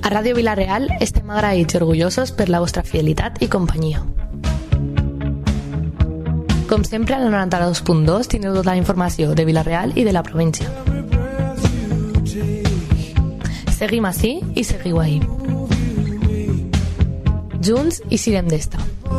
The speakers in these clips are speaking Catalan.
A Ràdio Vila-real estem agraïts i orgullosos per la vostra fidelitat i companyia. Com sempre, a la 92.2 tindreu tota la informació de Vila-real i de la província. Seguim ací i seguiu ahí. Junts i sirem d'esta.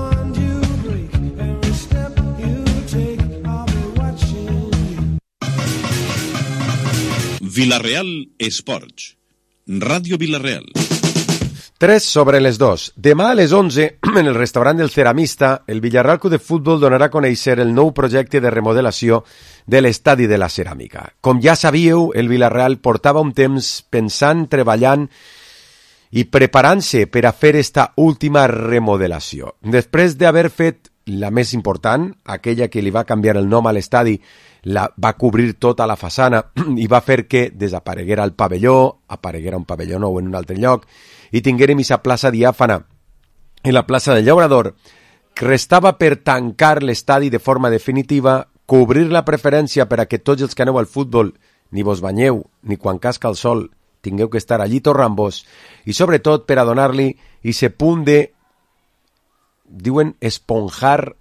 Vila-real Esports. Ràdio Vila-real. 3 sobre les 2. Demà a les 11, en el restaurant del Ceramista, el Villarreal Club de Futbol donarà a conèixer el nou projecte de remodelació de l'Estadi de la Ceràmica. Com ja sabíeu, el Villarreal portava un temps pensant, treballant i preparant-se per a fer esta última remodelació. Després d'haver fet la més important, aquella que li va canviar el nom a l'estadi, va cobrir tota la façana i va fer que desapareguera el pavelló, apareguera un pavelló nou en un altre lloc i tinguérem aquesta plaça diàfana en la plaça del Llaurador, que restava per tancar l'estadi de forma definitiva, cobrir la preferència per a que tots els que aneu al futbol ni vos banyeu ni quan casca el sol tingueu que estar allí torrant-vos i sobretot per a donar-li aquest punt de, diuen, esponjar,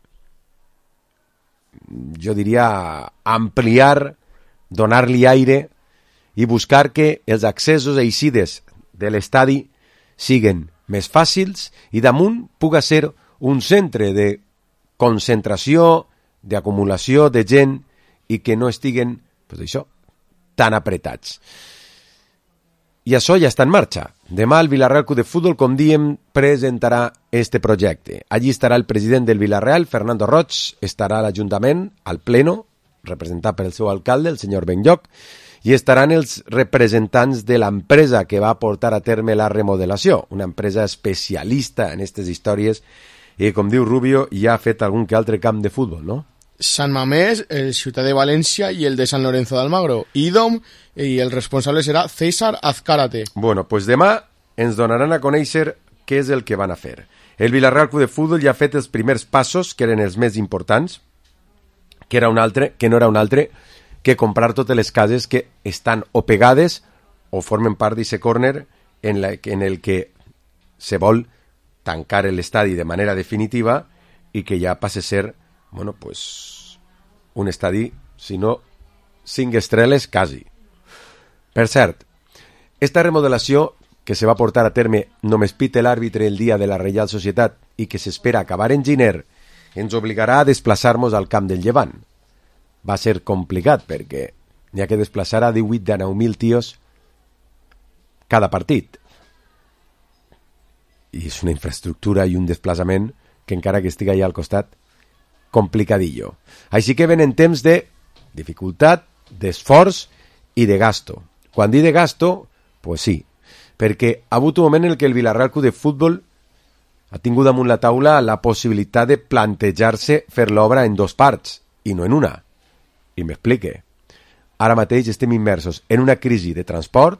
jo diria ampliar, donar-li aire i buscar que els accessos i eixides de l'estadi siguen més fàcils i damunt puga ser un centre de concentració, d'acumulació de gent i que no estiguen, pues això, tan apretats. I això ja està en marxa. Demà el Villarreal Club de Futbol, com diem, presentarà este projecte. Allí estarà el president del Villarreal, Fernando Roig, estarà a l'Ajuntament, al Pleno, representat per el seu alcalde, el senyor Benlloc, i estaran els representants de l'empresa que va portar a terme la remodelació, una empresa especialista en aquestes històries i, com diu Rubio, ja ha fet algun que altre camp de futbol, no? Sant Mamés, el Ciutat de València i el de San Lorenzo de Almagro. IDOM, i el responsable serà César Azcárate. Bueno, pues demà ens donaran a conèixer què és el que van a fer. El Villarreal Club de Futbol ja ha fet els primers passos, que eren els més importants, que no era un altre que comprar totes les cases que estan o pegades o formen part d'aquest corner en el que se vol tancar l'estadi de manera definitiva i que ja passe a ser, bueno, pues, un estadi, si no 5 estrelles, quasi. Per cert, esta remodelació que se va portar a terme només pite l'àrbitre el dia de la Reial Societat i que s'espera acabar en gener, ens obligarà a desplaçar-nos al camp del Llevant. Va ser complicat perquè n'hi ha que desplaçar a 18 a 9.000 tios cada partit. I és una infraestructura i un desplaçament que encara que estigui allà al costat, complicadillo. Així que venen temps de dificultat, d'esforç i de gasto. Quan dic de gasto, pues sí, perquè ha hagut un moment en què el Villarreal Club de Futbol ha tingut damunt la taula la possibilitat de plantejar-se fer l'obra en 2 parts i no en una. I m'explique. Ara mateix estem immersos en una crisi de transport,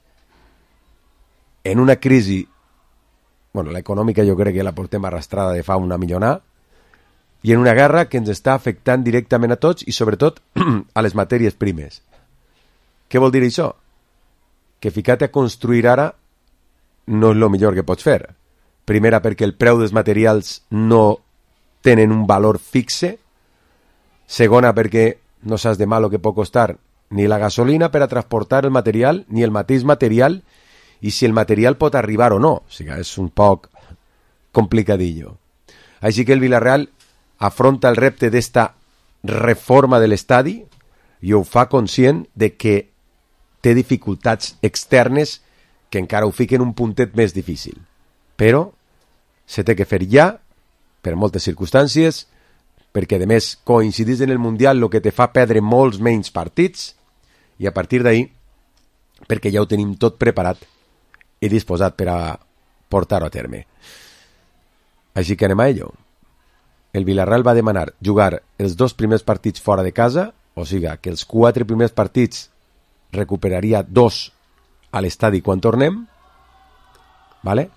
en una crisi, bueno, l'econòmica jo crec que la portem arrastrada de fa una millonada, i en una guerra que ens està afectant directament a tots i sobretot a les matèries primes. Què vol dir això? Que ficar-te a construir ara no és el millor que pots fer. Primera, perquè el preu dels materials no tenen un valor fixe. Segona, perquè no saps demà el que pot costar ni la gasolina per a transportar el material, ni el mateix material, i si el material pot arribar o no. O sigui, és un poc complicadillo. Així que el Villarreal afronta el repte d'esta reforma de l'estadi i ho fa conscient de que té dificultats externes que encara ho fiquen un puntet més difícil. Però se té que fer ja, per moltes circumstàncies, perquè a més coincidís en el Mundial el que te fa perdre molts menys partits i a partir d'ahí, perquè ja ho tenim tot preparat i disposat per a portar-ho a terme. Així que anem a ello. El Villarreal va demanar jugar els 2 primers partits fora de casa, o sigui que els 4 primers partits recuperaria 2 a l'estadi quan tornem, ¿vale?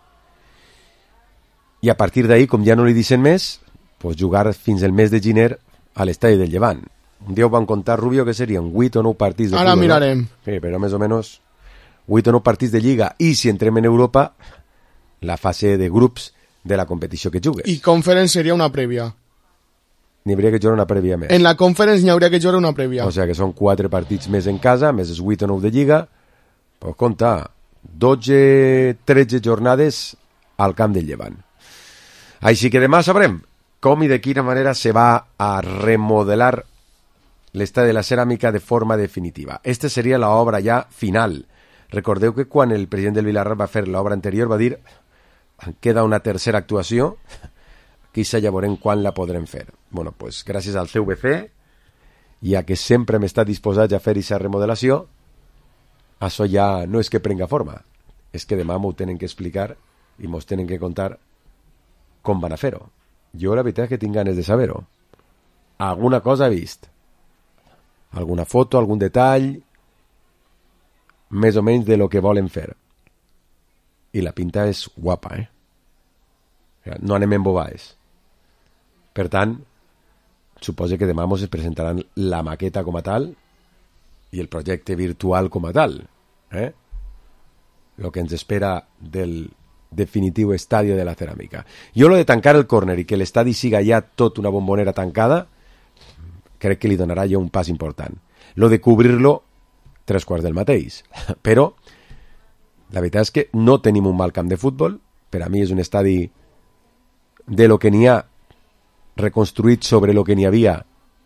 I a partir d'ahí, com ja no li dicen més, pues jugar fins el mes de gener a l'estadi del Llevant. Un dia ho van contar, Rubio, que serien 8 o 9 partits de ara futbol. Mirarem. No? Sí, però més o menys 8 o 9 partits de Lliga, i si entrem en Europa, la fase de grups de la competició que jugues. I Conference seria una prèvia. N'hi hauria que jugar una prèvia més. En la Conference n'hi hauria que jugar una prèvia. O sigui que són 4 partits més en casa, més els 8 o 9 de Lliga. Pues compta, 12-13 jornades al camp del Llevant. Així que demà sabrem com i de quina manera se va a remodelar l'estadi de la ceràmica de forma definitiva. Esta seria l'obra ja final. Recordeu que quan el president del Vilarral va fer l'obra anterior va dir queda una tercera actuació, quizá ja veurem quan la podrem fer. Bueno, pues gràcies al CVC i a que sempre hem estat disposats a fer aquesta remodelació, això ja no és que prenga forma, és que demà m'ho tenen que explicar i mos tenen que contar com van a fer-ho. Jo la veritat és que tinc ganes de saber-ho. Alguna cosa he vist. Alguna foto, algun detall, més o menys de lo que volen fer. I la pinta és guapa, No anem en bobades. Per tant, suposo que demà ens presentaran la maqueta com a tal i el projecte virtual com a tal. Lo que ens espera del definitiu estadi de la ceràmica. Jo lo de tancar el córner i que l'estadi siga ja tot una bombonera tancada, crec que li donarà ja un pas important. Lo de cobrir-lo, 3/4 del mateix. Però la veritat és que no tenim un mal camp de futbol. Per a mi és un estadi de lo que n'hi ha reconstruït sobre lo que n'hi havia.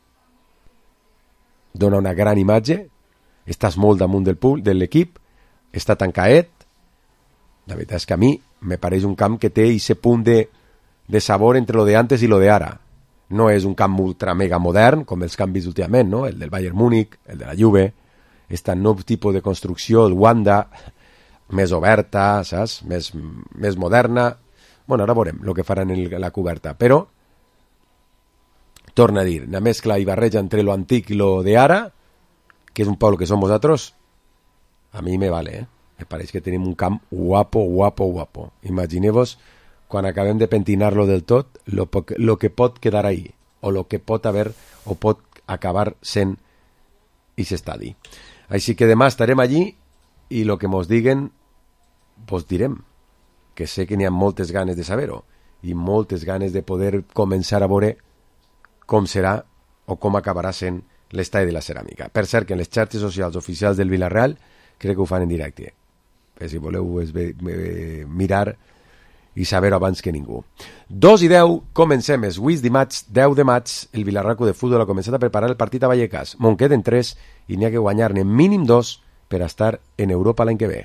Dona una gran imatge. Estàs molt damunt de l'equip. Està tancaet. La veritat és que a mi me pareix un camp que té aquest punt de sabor entre lo de antes i lo de ara. No és un camp ultra mega modern, com els canvis últimament, no? El del Bayern Múnich, el de la Juve, este nou tipus de construcció, el Wanda, més oberta, saps? Més moderna. Bueno, ara veurem el que faran en la coberta, però torna a dir, una mescla i barreja entre lo antic i lo de ara, que és un poc el que som vosaltres, a mi me vale, Me pareix que tenim un camp guapo. Imagineu-vos quan acabem de pentinar-lo del tot, lo que pot quedar ahí, o lo que pot haver, o pot acabar sent aquest estadi. Així que demà estarem allí i lo que mos diguen, vos direm, que sé que n'hi ha moltes ganes de saber-ho i moltes ganes de poder començar a veure com serà o com acabarà sent l'estadi de la ceràmica. Per cert, que en les xarxes socials oficials del Vilarreal crec que ho fan en directe. Si voleu mirar i saber-ho abans que ningú. 2:10, comencem. Avui dimarts 10 de maig, el Vilarreal de Futbol ha començat a preparar el partit a Vallecas. Me'n queden 3 i n'hi ha que guanyar-ne mínim 2 per estar en Europa l'any que ve.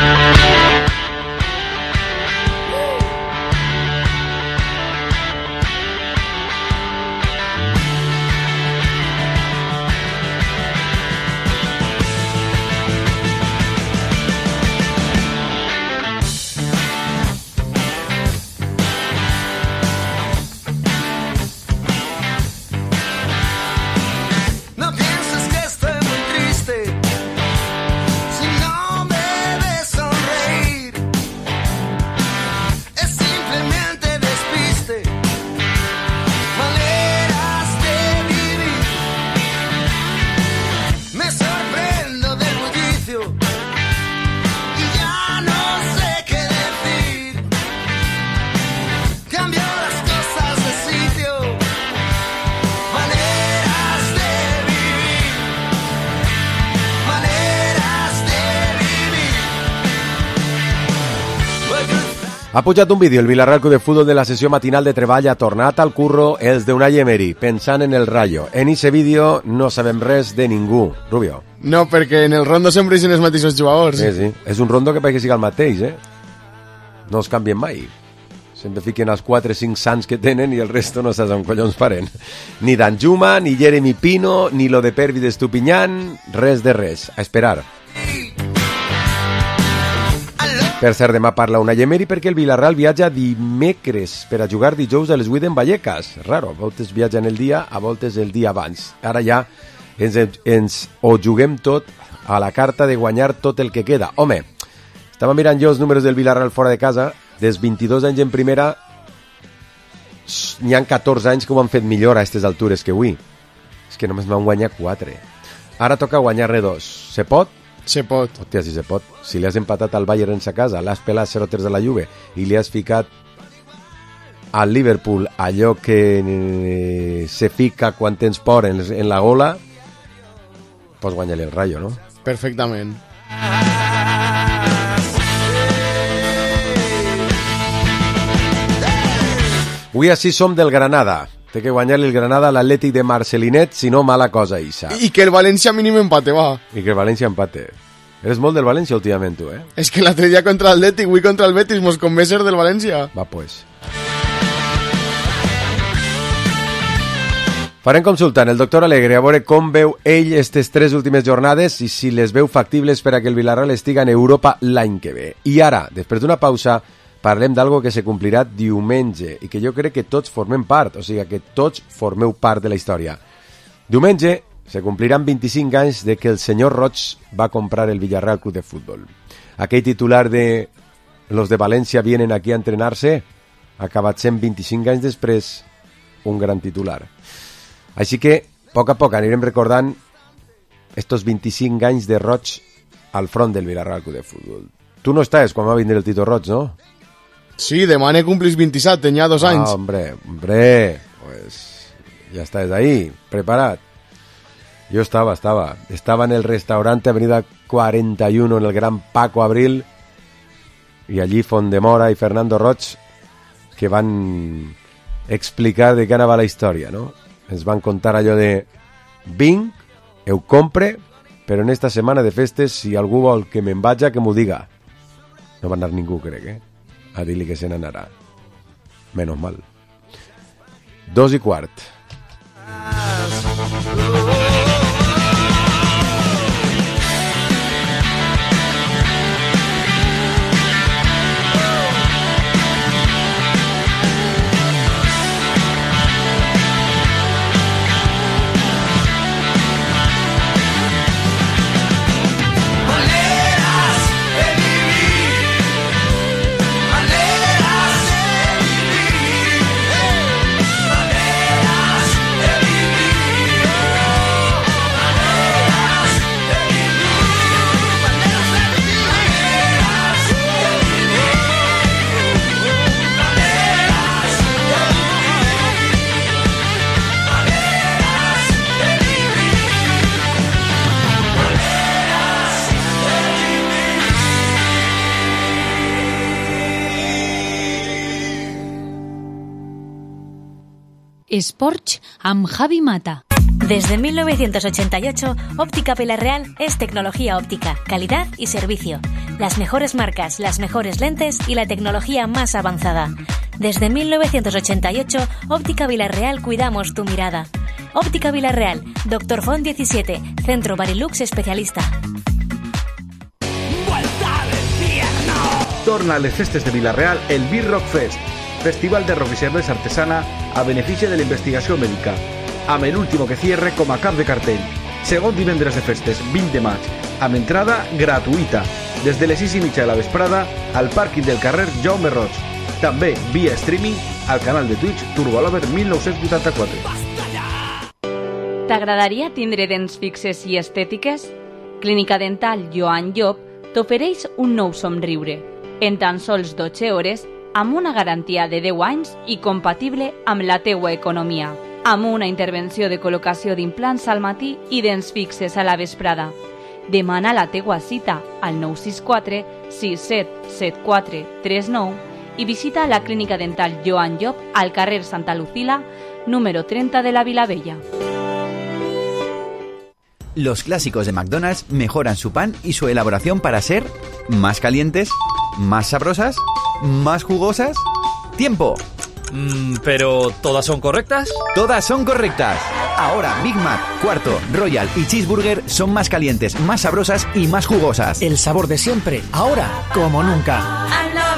Ha pujat un vídeo el Vilarreal Club de Futbol de la sessió matinal de treball, ha tornat al curro els d'Unai Emery, pensant en el Rayo. En aquest vídeo no sabem res de ningú. Rubio. No, perquè en el rondo sempre hi són els mateixos jugadors. Sí. És un rondo que pareix que siga el mateix, No els canvien mai. Sempre fiquen els 4-5 sants que tenen i el resto no saps on collons paren. Ni Danjuma, ni Jeremy Pino, ni lo de Pervi d'Estupinyan, res de res. A esperar. Per cert, demà parla Unai Emery perquè el Vilarreal viatja dimecres per a jugar dijous a les 8 en Vallecas. Raro, a voltes viatgen el dia, a voltes el dia abans. Ara ja ens ho juguem tot a la carta de guanyar tot el que queda. Home, estava mirant jo els números del Vilarreal fora de casa. Des 22 anys en primera n'hi ha 14 anys que ho han fet millor a aquestes altures que avui. És que només m'han guanyat 4. Ara toca guanyar-ne 2. Se pot? Se pot. Hòstia, si se pot. Si li has empatat al Bayern en sa casa, l'has pelat 0-3 de la Juve i li has ficat al Liverpool allò que se fica quan tens por en la gola, pots guanyar-li el Rayo, no? Perfectament. Avui així som del Granada. Té que guanyar-li el Granada a l'Atlètic de Marcelinet, si no, mala cosa, Isa. I que el València mínim empate, va. I que el València empate. Eres molt del València últimament, tu, eh? És que l'altre dia contra l'Atlètic, avui contra el Betis, mos convé ser del València. Va, pues. Farem consultant el doctor Alegre a veure com veu ell aquestes 3 últimes jornades i si les veu factibles per a que el Villarreal estiga en Europa l'any que ve. I ara, després d'una pausa, parlem d'algo que se complirà diumenge i que jo crec que tots formem part, o sigui que tots formeu part de la història. Diumenge se compliran 25 anys de que el senyor Roig va comprar el Villarreal Club de Futbol. Aquell titular de los de València vienen aquí a entrenar-se ha acabat sent 25 anys després un gran titular. Així que, a poc anirem recordant estos 25 anys de Roig al front del Villarreal Club de Futbol. Tu no estàs quan va vindre el Tito Roig, no? Sí, demà ne complis 27, tenia 2 anys. Hombre, pues ya estás ahí, preparat. Yo estaba en el restaurante Avenida 41 en el Gran Paco Abril y allí Fondemora y Fernando Roig que van explicar de què anava la història, no? Ens van contar allò de vinc, eu compre, però en esta setmana de festes si algú vol que me'n vaja que m'ho diga. No va anar ningú, crec, a dir-li que se n'anarà. Menos mal. 2:15. Sports amb Javi Mata. Desde 1988, Óptica Villarreal es tecnología óptica, calidad y servicio. Las mejores marcas, las mejores lentes y la tecnología más avanzada. Desde 1988, Óptica Villarreal cuidamos tu mirada. Óptica Villarreal, Dr. Font 17, Centro Barilux Especialista. Torna a les festes de Villarreal el Beer Rock Fest, festival de rock i cervesa artesana a benefici de la investigació mèdica, amb l'último que cierre com a cap de cartell. Segon divendres de festes, 20 de maig, amb entrada gratuïta, des de les 6:30 de la vesprada al pàrquing del carrer Jaume Roig. També via streaming al canal de Twitch Turbolover 1984. T'agradaria tindre dents fixes i estètiques? Clínica Dental Joan Llop t'ofereix un nou somriure, en tan sols 12 hores, amb una garantia de 10 anys i compatible amb la teua economia, amb una intervenció de col·locació d'implants al matí i dents fixes a la vesprada. Demana la teua cita al 964 6774 39 i visita la Clínica Dental Joan Llop al carrer Santa Lucila, número 30 de la Vilavella. Los clásicos de McDonald's mejoran su pan y su elaboración para ser más calientes, más sabrosas, más jugosas. ¡Tiempo! ¿Pero todas son correctas? Todas son correctas. Ahora Big Mac, Cuarto, Royal y Cheeseburger son más calientes, más sabrosas y más jugosas. El sabor de siempre, ahora como nunca.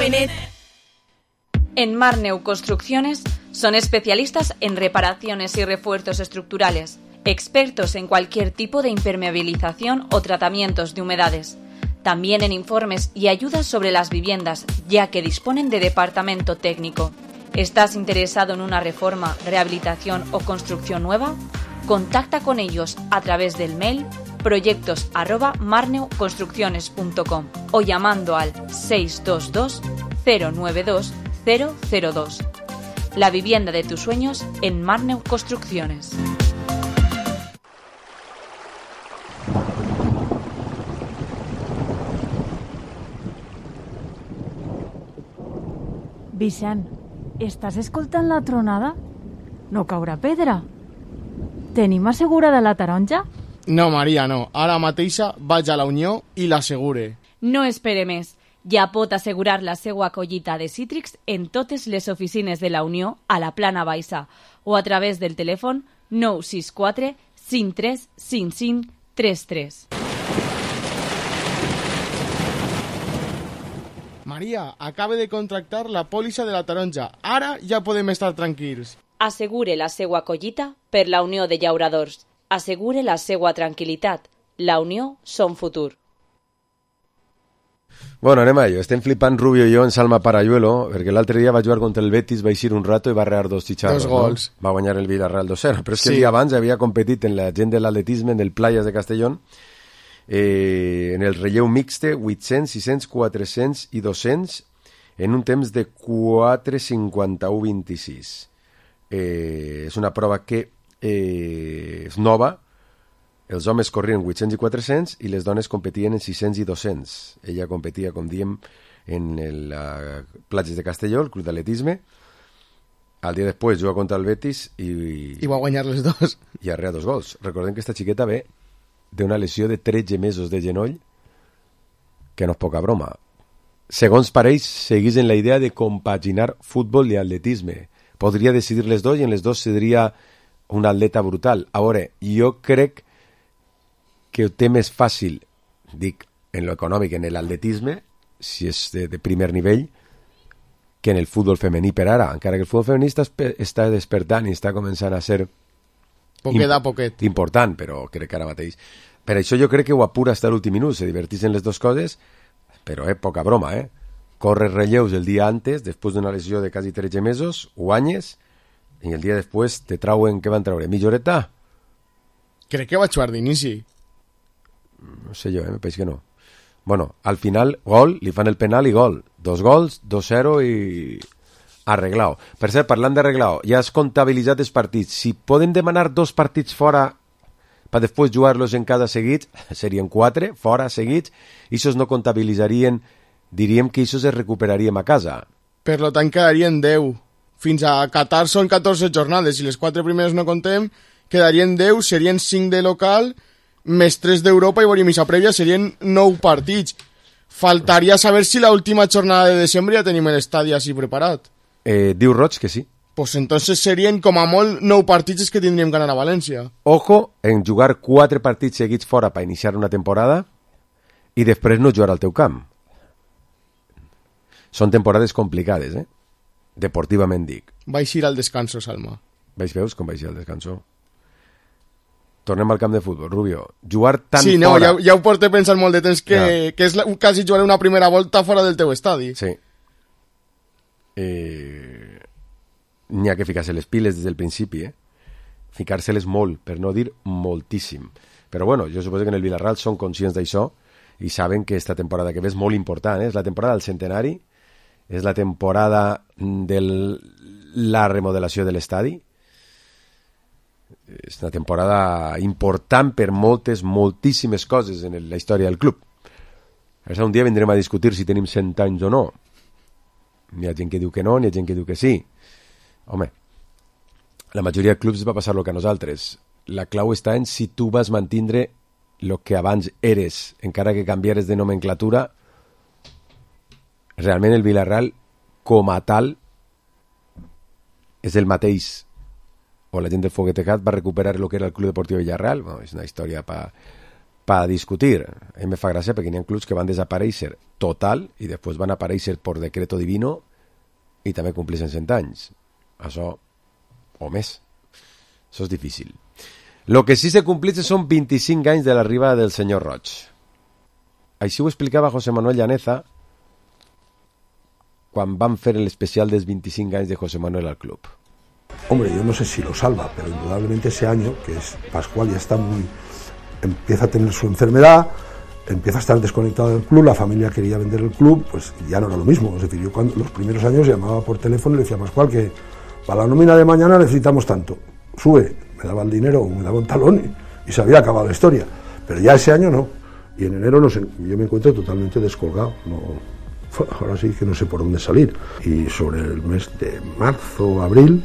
En Marneu Construcciones son especialistas en reparaciones y refuerzos estructurales, expertos en cualquier tipo de impermeabilización o tratamientos de humedades. También en informes y ayudas sobre las viviendas, ya que disponen de departamento técnico. ¿Estás interesado en una reforma, rehabilitación o construcción nueva? Contacta con ellos a través del mail proyectos@marneuconstrucciones.com o llamando al 622 092 002. La vivienda de tus sueños en Marneu Construcciones. Vicent, estàs escoltant la tronada? No caurà pedra? Tenim assegurada la taronja? No, Maria, no. Ara mateixa vaig a la Unió i l'assegure. No espere més. Ja pot assegurar la seva collita de cítrics en totes les oficines de la Unió a la Plana Baixa o a través del telèfon 964 53 55 33. Maria, acaba de contractar la pòlissa de la taronja. Ara ja podem estar tranquils. Assegure la seva collita per la Unió de Llauradors. Assegure la seva tranquil·litat. La Unió són futur. Bueno, anem a ello. Estem flipant Rubio i jo en Salma Parayuelo, perquè l'altre dia va jugar contra el Betis, va eixir un rato i va rear 2 xicharros. 2 gols. No? Va guanyar el Villarreal 2-0, però és que el dia abans havia competit en la gent de l'atletisme, en el Playas de Castellón, en el relleu mixte, 800, 600, 400 i 200, en un temps de 4:51:26. És una prova que és nova. Els homes corrien 800 i 400 i les dones competien en 600 i 200. Ella competia, com diem, en el Platges de Castelló, el club d'atletisme. Al dia després juga contra el Betis i va guanyar les dos. I arrea 2 gols. Recordem que esta xiqueta ve d'una lesió de 13 mesos de genoll, que no és poca broma. Segons pareix, seguís en la idea de compaginar futbol i atletisme. Podria decidir les dos i en les dos seria un atleta brutal. A veure, jo crec que ho té més fàcil, dic, en lo econòmic, en l'atletisme, si és de primer nivell, que en el futbol femení per ara, encara que el futbol femení està despertant i està començant a ser poquet important, però crec que ara mateix. Per això jo crec que ho apura fins a l'últim minut, se diverteixen les dues coses, però poca broma, corres relleus el dia antes, després d'una lesió de quasi 13 mesos, guanyes, i el dia després te trauen, què van treure? Milloreta? Crec que va jugar d'inici. No sé jo, me pareix que no. Bueno, al final, gol, li fan el penal i gol. 2 gols, 2-0 i arreglao. Per cert, parlant d'arreglao, ja has comptabilitzat els partits. Si podem demanar 2 partits fora per després jugar-los en casa seguits, serien 4 fora seguits, i això no comptabilitzarien, diríem que això es recuperaríem a casa. Per tant, quedarien 10. Fins a Qatar són 14 jornades, si les 4 primeres no contem, quedarien 10, serien 5 de local, més 3 d'Europa i missa prèvia serien 9 partits. Faltaria saber si la última jornada de desembre ja tenim l'estadi així preparat. Diu Roig que sí. Pues entonces serien com a molt 9 partits que tindríem que anar a València. Ojo en jugar 4 partits seguits fora per iniciar una temporada i després no jugar al teu camp. Són temporades complicades, deportivament dic. Vaig ir al descanso, Salma. Veus com vaig ir al descanso? Tornem al camp de futbol, Rubio. Jugar tan sí, no, fora... ja ho porto pensant molt de temps, que és quasi jugar una primera volta fora del teu estadi. Sí. N'hi ha que ficar-se les piles des del principi, ficar-se-les molt, per no dir moltíssim. Però bueno, jo suposo que en el Villarreal són conscients d'això i saben que esta temporada que ve és molt important, és la temporada del centenari, és la temporada de la remodelació de l'estadi. És una temporada important per moltíssimes coses en la història del club. Ara un dia vindrem a discutir si tenim 100 anys o no. N'hi ha gent que diu que no, n'hi ha gent que diu que sí. Home, la majoria de clubs va passar el que a nosaltres. La clau està en si tu vas mantindre el que abans eres, encara que canvieres de nomenclatura. Realment el Villarreal, com a tal, és el mateix. O la gent del Foguetecat va recuperar el que era el Club Deportiu Villarreal. Bueno, és una història per discutir. A mi me fa gràcia perquè n'hi ha clubs que van desaparèixer total i després van aparèixer per decreto divino i també compleixen 100 anys. Això, o més. Això és difícil. Lo que sí se compleix són 25 anys de l'arribada del senyor Roig. Així ho explicava José Manuel Llaneza quan van fer l'especial dels 25 anys de José Manuel al club. Hombre, yo no sé si lo salva, pero indudablemente ese año, que es Pascual, ya está empieza a tener su enfermedad, empieza a estar desconectado del club, la familia quería vender el club, pues ya no era lo mismo. Es decir, yo cuando los primeros años llamaba por teléfono y le decía, Pascual, que para la nómina de mañana necesitamos tanto, sube, me daba el dinero o me daba un talón y se había acabado la historia. Pero ya ese año no, y en enero yo me encuentro totalmente descolgado, ahora sí que no sé por dónde salir. Y sobre el mes de marzo o abril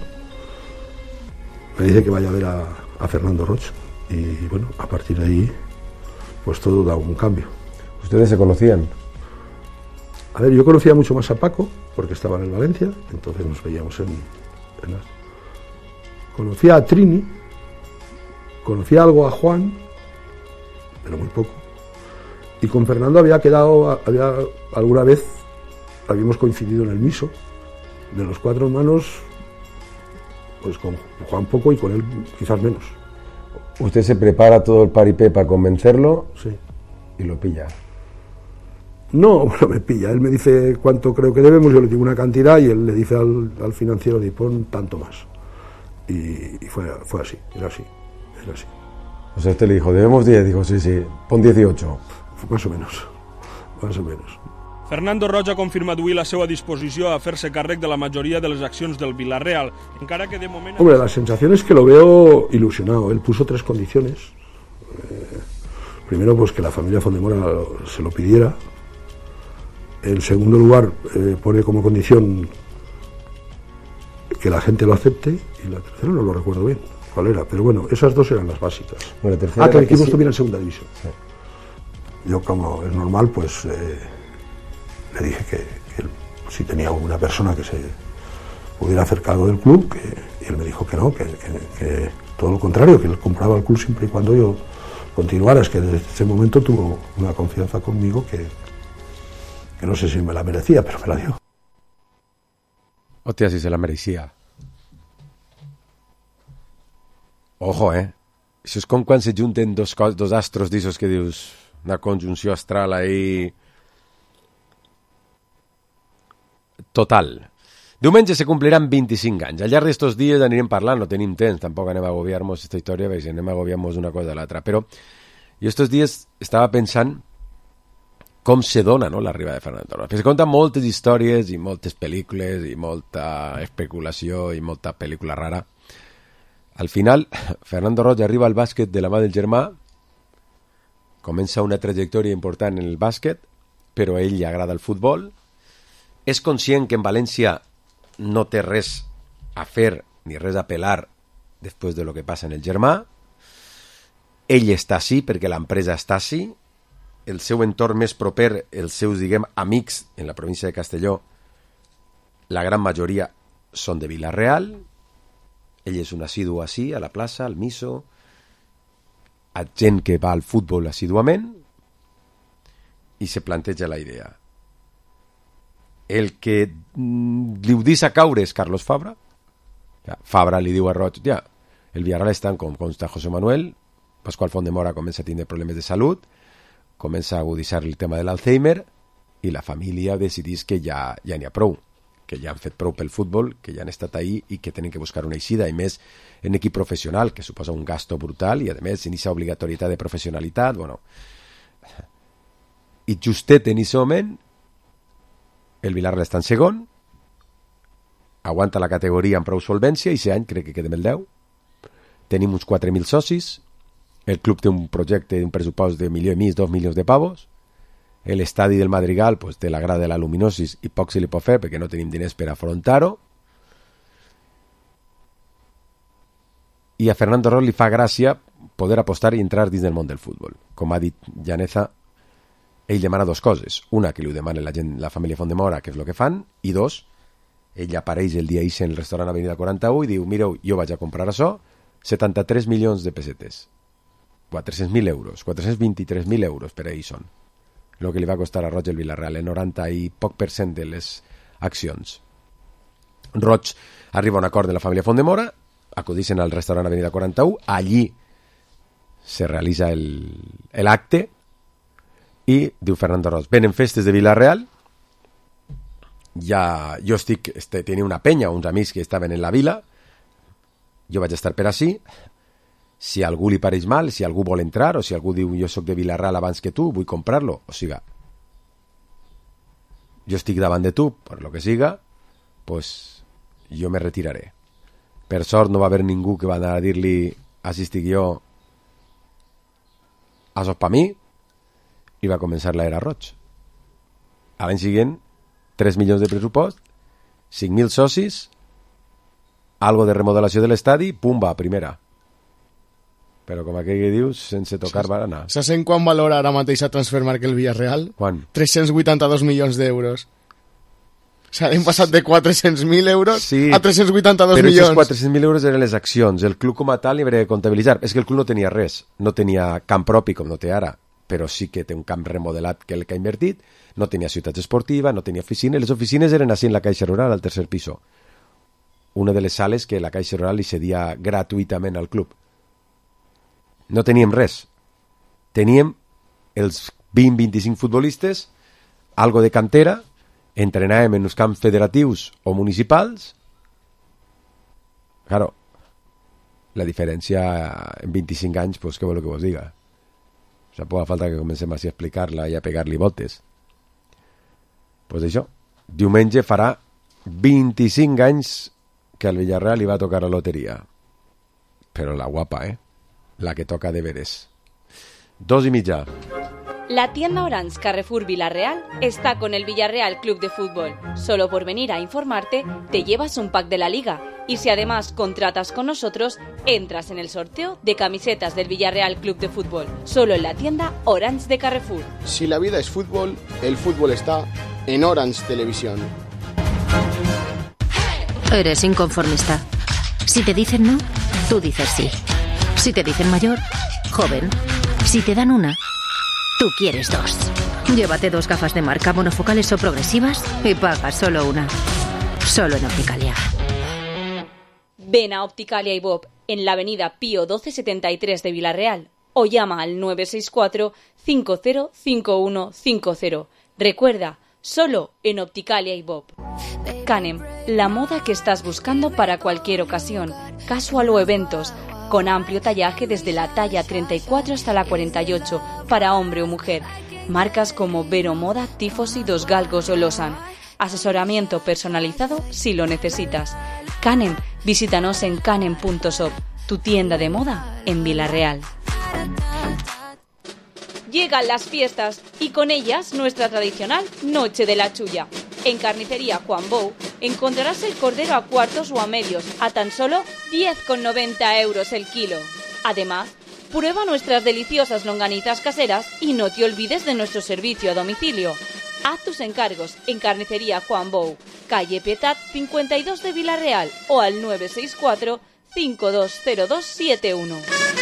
me dice que vaya a ver a Fernando Roig, y bueno, a partir de ahí pues todo da un cambio. ¿Ustedes se conocían? A ver, yo conocía mucho más a Paco, porque estaba en el Valencia, entonces nos veíamos en las... Conocía a Trini, conocía algo a Juan, pero muy poco. Y con Fernando alguna vez habíamos coincidido en el Miso, de los 4 hermanos, pues con Juan poco y con él quizás menos. ¿Usted se prepara todo el paripé para convencerlo? Sí. ¿Y lo pilla? No, bueno, me pilla. Él me dice cuánto creo que debemos, yo le digo una cantidad y él le dice al financiero de pon tanto más. Y fue así, era así. O sea, usted le dijo, debemos 10, dijo, sí, pon 18. Más o menos. Fernando Roig ha confirmat avui la seva disposició a fer-se càrrec de la majoria de les accions del Villarreal, encara que de moment... Hombre, la sensación es que lo veo ilusionado. Él puso 3 condiciones. Primero, pues que la familia Fondemora se lo pidiera. En segundo lugar, pone como condición que la gente lo acepte. Y la tercera no lo recuerdo bien cuál era, pero bueno, esas 2 eran las básicas. Bueno, que el equipo estuviera en segunda división. Sí. Yo, como es normal, pues le dije que si tenía una persona que se pudiera hacer cargo del club, y él me dijo que no, que todo lo contrario, que él compraba el club siempre y cuando yo continuara. Es que desde ese momento tuvo una confianza conmigo que no sé si me la merecía, pero me la dio. Hostia, si se la merecía. Ojo, Això és com quan se junten dos astros d'aixos que dius, una conjunció astral ahí... Total. Diumenge se compliran 25 anys. Al llarg d'estos dies anirem parlant, no tenim temps, tampoc anem a agobiar-nos aquesta història, perquè si anem a agobiar-nos d'una cosa a l'altra. Però jo estos dies estava pensant com se dona, no, l'arribada de Fernando Roig. Se conten moltes històries i moltes pel·lícules i molta especulació i molta pel·lícula rara. Al final, Fernando Roig arriba al bàsquet de la mà del germà, comença una trajectòria important en el bàsquet, però a ell li agrada el futbol, és conscient que en València no té res a fer ni res a pelar després de lo que passa en el germà, ell està així perquè l'empresa està així, el seu entorn més proper, els seus, diguem, amics en la província de Castelló, la gran majoria són de Vila-real, ell és un assidu així, a la plaça, al Miso, a gent que va al futbol assíduament, i se planteja la idea. El que li ho deixa caure és Carlos Fabra. Fabra li diu a Roig, el Villarreal està com consta José Manuel, Pascual Fondemora comença a tindre problemes de salut, comença a aguditzar el tema de l'Alzheimer, i la família decidís que ja n'hi ha prou, que ja han fet prou pel futbol, que ja han estat ahí i que tenen que buscar una eixida, i més en equip professional, que suposa un gasto brutal, i a més en aquesta obligatorietat de professionalitat, bueno. I justet en aquest moment, el Villarreal està en segon, aguanta la categoria amb prou solvència, i aquest any crec que quedem el 10. Tenim uns 4.000 socis, el club té un projecte d'un pressupost de 1,5 milions, 2 milions de pavos, l'estadi del Madrigal pues, té la grada de la Luminosis i poc se li pot fer perquè no tenim diners per afrontar-ho, i a Fernando Roig li fa gràcia poder apostar i entrar dins del món del futbol. Com ha dit Llaneza, ell demana 2 coses. Una, que li ho demana la família Fondemora, que és el que fan, i 2, ell apareix el dia ix en el restaurant Avenida 41 i diu, mireu, jo vaig a comprar això, 73 milions de pessetes, 400.000 euros, 423.000 euros per a ell són, el que li va costar a Roig el Villarreal, el 90 i poc % de les accions. Roig arriba a un acord de la família Fondemora, acudixen al restaurant Avenida 41, allí se realitza l'acte, i diu Fernando Roig, venen festes de Vila-real, jo tenia una penya, uns amics que estaven en la vila, jo vaig estar per ací, si algú li pareix mal, si algú vol entrar, o si algú diu jo sóc de Vilarreal abans que tu, vull comprar-lo, o siga, jo estic davant de tu, per lo que siga, pues jo me retiraré. Per sort no va haver ningú que va anar a dir-li així estic jo, això és per mi, i va començar l'era roig. A l'any següent, 3 milions de pressupost, 5.000 socis, algo de remodelació de l'estadi, pumba, primera. Però com aquell que dius, sense tocar va anar. Saps en quan valora ara mateix a Transfermarkt el Villarreal? Quan? 382 milions d'euros. O sigui, hem passat de 400.000 euros a 382 milions. Però aquests 400.000 euros eren les accions. El club com a tal hi hauria de comptabilitzar. És que el club no tenia res. No tenia camp propi, com no té ara, però sí que té un camp remodelat que el que ha invertit. No tenia ciutat esportiva, no tenia oficines. Les oficines eren així en la Caixa Rural, al tercer piso. Una de les sales que la Caixa Rural li cedia gratuïtament al club. No teníem res. Teníem els 20-25 futbolistes, algo de cantera, entrenàvem en els camps federatius o municipals. Claro, la diferència en 25 anys, pues, què vol que vos diga? O sea, poca falta que comencem així a explicar-la i a pegar-li voltes. Pues això, diumenge farà 25 anys que al Villarreal li va tocar la loteria. Però la guapa, la que toca de veres. 2:30. La tienda Orange Carrefour Villarreal está con el Villarreal Club de Fútbol. Solo por venir a informarte, te llevas un pack de la Liga. Y si además contratas con nosotros, entras en el sorteo de camisetas del Villarreal Club de Fútbol. Solo en la tienda Orange de Carrefour. Si la vida es fútbol, el fútbol está en Orange Televisión. Eres inconformista. Si te dicen no, tú dices sí. Si te dicen mayor, joven. Si te dan una, tú quieres dos. Llévate 2 gafas de marca monofocales o progresivas y paga solo una. Solo en Opticalia. Ven a Opticalia y Bob en la avenida Pío 1273 de Villarreal o llama al 964 505150. Recuerda, solo en Opticalia y Bob. Canem, la moda que estás buscando para cualquier ocasión, casual o eventos, con amplio tallaje desde la talla 34 hasta la 48, para hombre o mujer. Marcas como Vero Moda, Tifosi, Dos Galgos o Losan. Asesoramiento personalizado si lo necesitas. Canem, visítanos en canem.shop, tu tienda de moda en Villarreal. Llegan las fiestas y con ellas nuestra tradicional Noche de la Chulla. En Carnicería Juan Bou encontrarás el cordero a cuartos o a medios a tan solo 10,90 euros el kilo. Además, prueba nuestras deliciosas longanizas caseras y no te olvides de nuestro servicio a domicilio. Haz tus encargos en Carnicería Juan Bou, calle Pietat 52 de Villarreal o al 964 520271.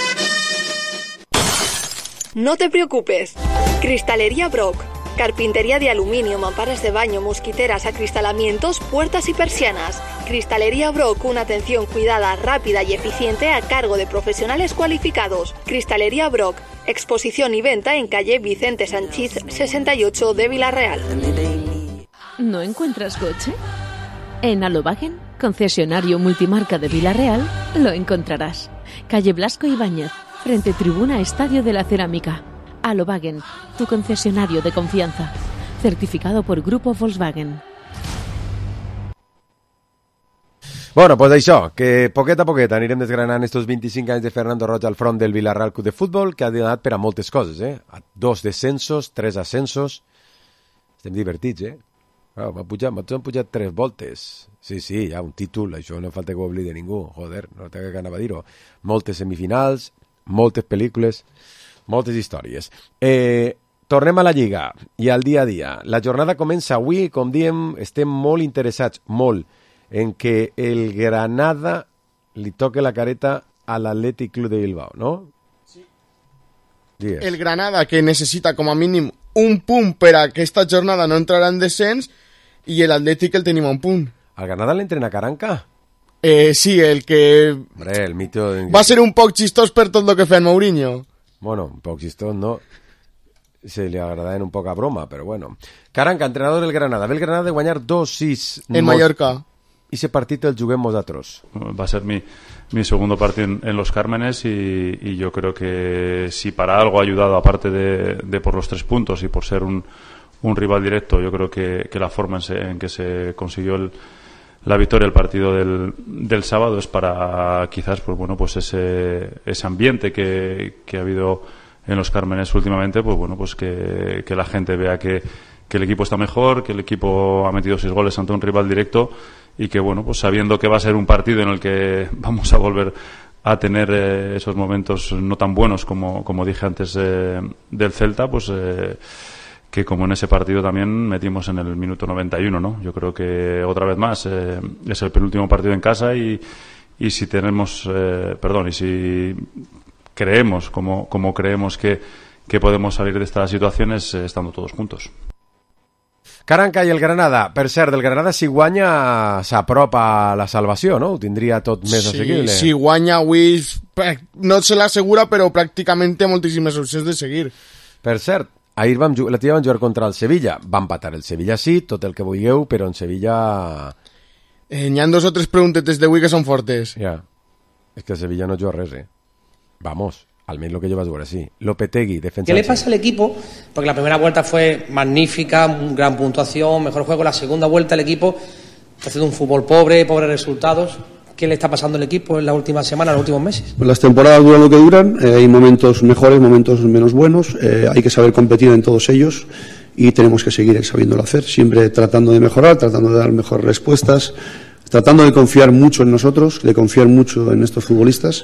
No te preocupes. Cristalería Brock. Carpintería de aluminio, mamparas de baño, mosquiteras, acristalamientos, puertas y persianas. Cristalería Brock, una atención cuidada, rápida y eficiente a cargo de profesionales cualificados. Cristalería Brock, exposición y venta en calle Vicente Sanchís 68 de Villarreal. ¿No encuentras coche? En Alobagen, concesionario multimarca de Villarreal, lo encontrarás. Calle Blasco Ibáñez, frente tribuna Estadio de la Cerámica. Alobagen, tu concesionario de confianza. Certificado por Grupo Volkswagen. Bueno, pues això, que poquet a poquet anirem desgranant estos 25 anys de Fernando Roig al front del Villarreal Club de Futbol, que ha donat per a moltes coses, A 2 descensos, 3 ascensos. Estem divertits, Claro, han pujat 3 voltes. Sí, hi ha un títol, això no falta que ho oblidi ningú. Joder, no té que anar a dir-ho. Moltes semifinals, moltes pel·lícules, moltes històries. Tornem a la Lliga i al dia a dia. La jornada comença avui, com diem, estem molt interessats, molt, en que el Granada li toque la careta a l'Atlètic Club de Bilbao, ¿no? Sí. Digues. El Granada, que necessita com a mínim un punt per a aquesta jornada no entrarà en descens, i l'Atlètic el tenim a un punt. ¿Al Granada l'entrena Caranca? Sí, el que... Hombre, el mito... Va ser un poc xistós per tot el que feia Mourinho. Bueno, un poc xistós, no. Se li agradaven un poc a broma, però bueno. Caranca, entrenador del Granada. Ve el Granada de guanyar 2-6. En Mallorca. ese partido el juguem vosaltres. Va a ser mi segundo partido en Los Cármenes y yo creo que si para algo ha ayudado, aparte de por los 3 puntos y por ser un rival directo, yo creo que la forma en que se consiguió la victoria del partido del sábado es para quizás pues ese ambiente que ha habido en Los Cármenes últimamente, pues que la gente vea que el equipo está mejor, que el equipo ha metido 6 goles ante un rival directo y que pues sabiendo que va a ser un partido en el que vamos a volver a tener esos momentos no tan buenos como dije antes del Celta, pues que como en ese partido también metimos en el minuto 91, ¿no? Yo creo que otra vez más es el penúltimo partido en casa y si tenemos y si creemos como creemos que podemos salir de estas situaciones estando todos juntos. Caranca i el Granada. Per cert, el Granada si guanya s'apropa a la salvació, no? Ho tindria tot més assequible. Si guanya avui no se l'assegura, però pràcticament té moltíssimes opcions de seguir. Per cert, ahir la tia van jugar contra el Sevilla. Va empatar el Sevilla, sí, tot el que vulgueu, però en Sevilla... N'hi ha 2 o 3 preguntetes d'avui que són fortes. Ja. És que el Sevilla no juga res, Vamos. Al menos lo que llevas ahora sí. Lopetegui, defensa. ¿Qué le pasa al equipo? Porque la primera vuelta fue magnífica, gran puntuación, mejor juego. La segunda vuelta el equipo está haciendo un fútbol pobres resultados. ¿Qué le está pasando al equipo en las últimas semanas, en los últimos meses? Pues las temporadas duran lo que duran, hay momentos mejores, momentos menos buenos, hay que saber competir en todos ellos y tenemos que seguir sabiéndolo hacer, siempre tratando de mejorar, tratando de dar mejores respuestas, tratando de confiar mucho en nosotros, de confiar mucho en estos futbolistas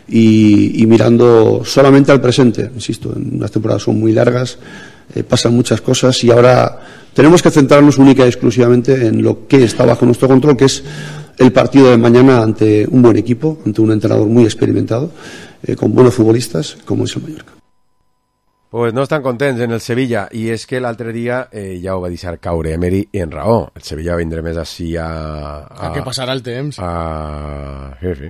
y mirando solamente al presente. Insisto, las temporadas son muy largas, pasan muchas cosas y ahora tenemos que centrarnos única y exclusivamente en lo que está bajo nuestro control, que es el partido de mañana ante un buen equipo, ante un entrenador muy experimentado, con buenos futbolistas, como es el Mallorca. Pues no estan contents en el Sevilla, i és que l'altre dia ja ho va deixar caure Emery i en raó. El Sevilla vindrà més així a que passarà el temps. Sí.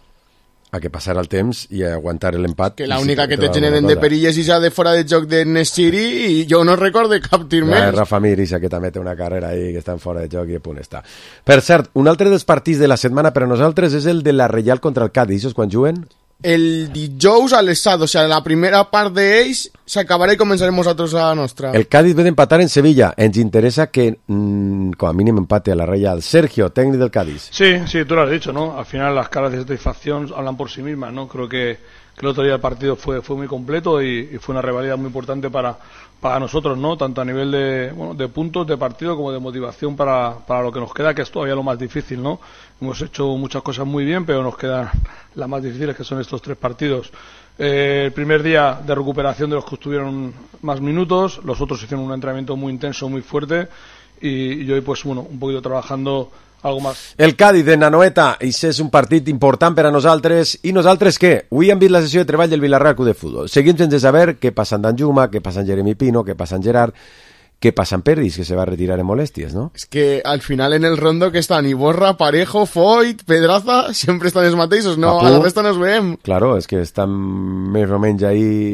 A que passarà el temps i a aguantar l'empat. Que l'única que te generen de perill és de fora de joc de Nesiri i jo no recordo cap tir més. Rafa Mir, que també té una carrera ahí que està en fora de joc i a punt està. Per cert, un altre dels partits de la setmana per a nosaltres és el de la Reial contra el Cádiz. Quan juguen? El dijous a les 7, o sigui, la primera part d'ells s'acabarà i començarem nosaltres a la nostra. El Cádiz ve d'empatar en Sevilla. Ens interesa que, com a mínim, empate a la Real. Sergio, técnico del Cádiz. Sí, tú lo has dicho, ¿no? Al final las caras de satisfacción hablan por sí mismas, ¿no? Creo que el otro día el partido fue muy completo y fue una rivalidad muy importante para nosotros, ¿no? Tanto a nivel de puntos de partido como de motivación para lo que nos queda, que es todavía lo más difícil, ¿no? Hemos hecho muchas cosas muy bien, pero nos quedan las más difíciles, que son estos 3 partidos. El primer día de recuperación de los que estuvieron más minutos, los otros hicieron un entrenamiento muy intenso, muy fuerte y hoy pues un poquito trabajando algo más. El Cádiz de Nanoeta, i és un partit important per a nosaltres. I nosaltres què? Avui hem vist la sessió de treball del Villarreal Club de Futbol. Seguim sense saber què passa amb Danjuma, què passa amb Jeremy Pino, què passa amb Gerard, què passa amb Peris, que se va a retirar en molestias, ¿no? Es que al final en el rondo que están Iborra, Parejo, Foyt, Pedraza, siempre están els mateixos, no? Papu, a la resta nos veiem. Claro, és que estan més o menys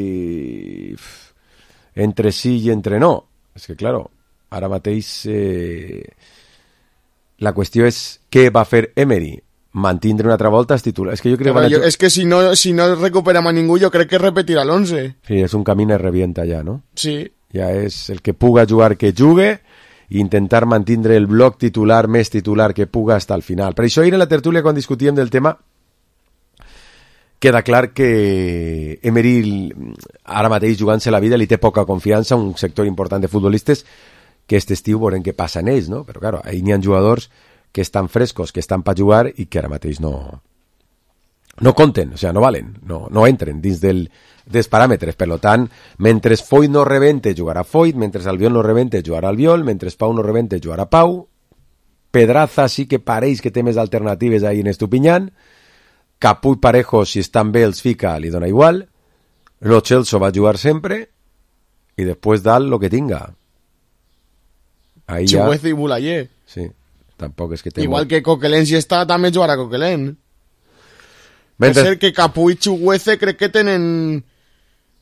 ahí entre sí i entre no. És que, claro, ara mateix la qüestió és què va fer Emery. Mantindre una altra volta els titulars. És que jo crec que és que si no recuperem a ningú, jo crec que repetirà l'11. Sí, és un camí que revienta ja, no? Sí. Ja és el que puga jugar que jugue i intentar mantindre el bloc titular més titular que puga hasta el final. Per això ahir en la tertúlia, quan discutíem del tema, queda clar que Emery ara mateix jugant-se la vida li té poca confiança a un sector important de futbolistes que este estiu veurem què passa en ells, no? Però claro, ahí n'hi ha jugadors que estan frescos, que estan per jugar i que ara mateix no compten, o sigui, no valen, no entren dins dels paràmetres. Per tant, mentre Foyt no rebente, jugarà Foyt, mentre Albiol no rebente, jugarà Albiol, mentre Pau no rebente, jugarà Pau. Pedraza sí que pareix que té més alternatives ahí en Estupiñán. Caput, Parejo, si estan bé els fica, li dona igual. Lo Celso va jugar sempre i després dalt lo que tinga. Chihuahua i Boulaye. Sí, tampoc és que té igual que Coquelin, si està, també jugarà Coquelin. Mentre... És cert que Capú i Chihuahua crec que tenen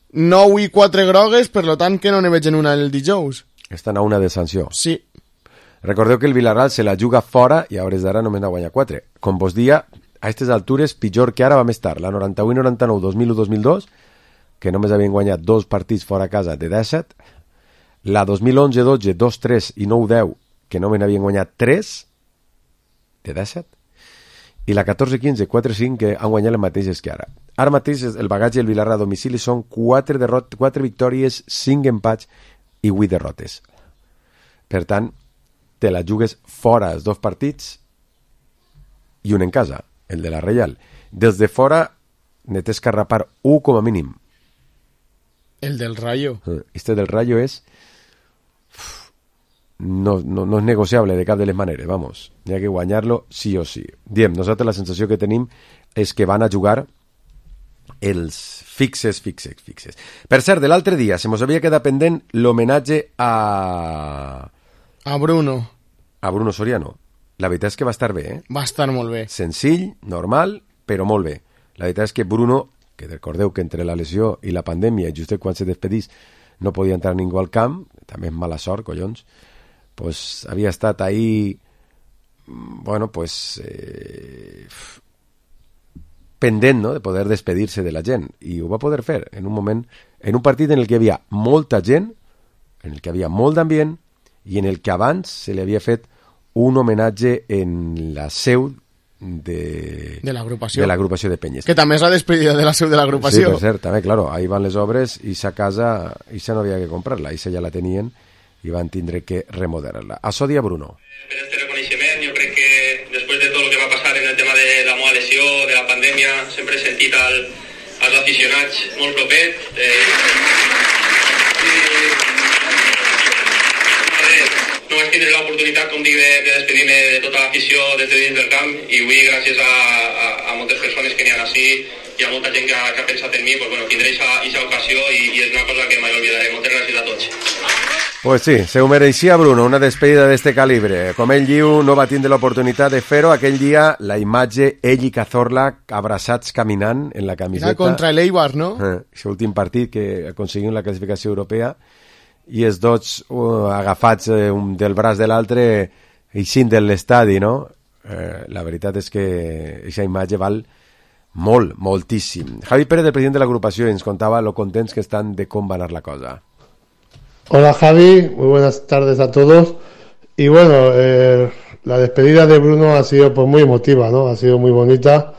9 i 4 grogues, per tant que no ne vegen una el dijous. Estan a una de sanció. Sí. Recordeu que el Villarreal se la juga fora i a hores d'ara només n'ha guanyat 4. Com vos dia, a aquestes altures, pitjor que ara vam estar. La 91-99, 2001-2002, que només havien guanyat 2 partits fora a casa de 17. La 2011-12, 2-3 i 9-10, que només n'havien guanyat 3 de 17. I la 14-15, 4-5, que han guanyat les mateixes que ara. Ara mateix el bagatge del Villarreal a domicili són 4 victòries, 5 empats i 8 derrotes. Per tant, te la jugues fora els 2 partits i un en casa, el de la Reial. Des de fora ne tens que rapar 1 com a mínim. El del Rayo. Este del Rayo és... No és negociable de cap de les maneres, vamos. N'hi ha que guanyar-lo sí o sí. Diem, nosaltres la sensació que tenim és que van a jugar els fixes. Per cert, de l'altre dia se mos havia quedat pendent l'homenatge a Bruno. A Bruno Soriano. La veritat és que va estar bé, eh? Va estar molt bé. Senzill, normal, però molt bé. La veritat és que Bruno, que recordeu que entre la lesió i la pandèmia, just quan se despedís, no podia entrar ningú al camp, també és mala sort, collons, pues havia estat ahí, bueno, pues pendent, no?, de poder despedir-se de la gent, i ho va poder fer en un moment, en un partit en el que hi havia molta gent, en el que havia molt d'ambient, i en el que abans se li havia fet un homenatge en la seu de l'agrupació de Penyes. Que també és la despedida de la seu de l'agrupació. Sí, per cert, també, claro, ahí van les obres i sa casa, Ixa no havia que comprar-la, Ixa ja la tenien i van tindre que remodelar-la. Això dia Bruno. Per este reconeixement, jo crec que després de tot el que va passar en el tema de la meva lesió, de la pandèmia, sempre he sentit als aficionats molt propet. No vaig tindre l'oportunitat, com dic, de despedir-me de tota l'afició des de dins del camp, i avui, gràcies a moltes persones que n'hi ha així i a molta gent que ha pensat en mi, pues, bueno, tindré aquesta ocasió i és una cosa que mai olvidaré. Moltes gràcies a tots. Pues sí, se ho mereixia Bruno, una despedida d'este calibre. Com ell diu, no va tindre l'oportunitat de fer-ho. Aquell dia, la imatge, ell i Cazorla abraçats caminant en la camiseta. Era contra l'Eibar, no? Aquest últim partit que aconseguim la classificació europea, i els dos agafats del braç de l'altre eixint de l'estadi, no? La veritat és que aquesta imatge val molt, moltíssim. Javi Pérez, el president de l'agrupació, ens contava lo contents que estan de com va anar la cosa. Hola Javi, muy buenas tardes a todos. Y bueno, la despedida de Bruno ha sido pues muy emotiva, ¿no? Ha sido muy bonita.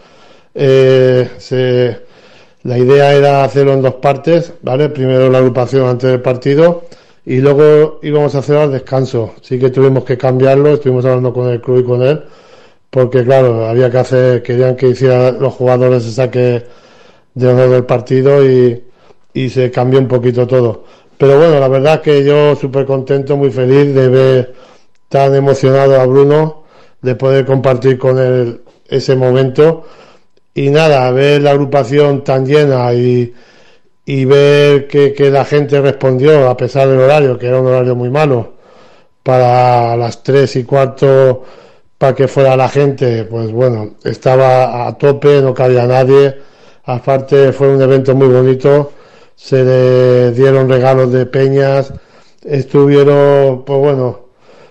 La idea era hacerlo en 2 partes, ¿vale? Primero la agrupación antes del partido y luego íbamos a hacerlo al descanso. Sí que tuvimos que cambiarlo, estuvimos hablando con el club y con él, porque claro, había que hacer, querían que hicieran los jugadores el saque de honor del partido y se cambió un poquito todo. Pero bueno, la verdad es que yo súper contento, muy feliz de ver tan emocionado a Bruno, de poder compartir con él ese momento. Y nada, ver la agrupación tan llena y ver que la gente respondió a pesar del horario, que era un horario muy malo, para las 3:15 para que fuera la gente, pues bueno, estaba a tope, no cabía nadie. Aparte fue un evento muy bonito, se le dieron regalos de peñas, estuvieron, pues bueno,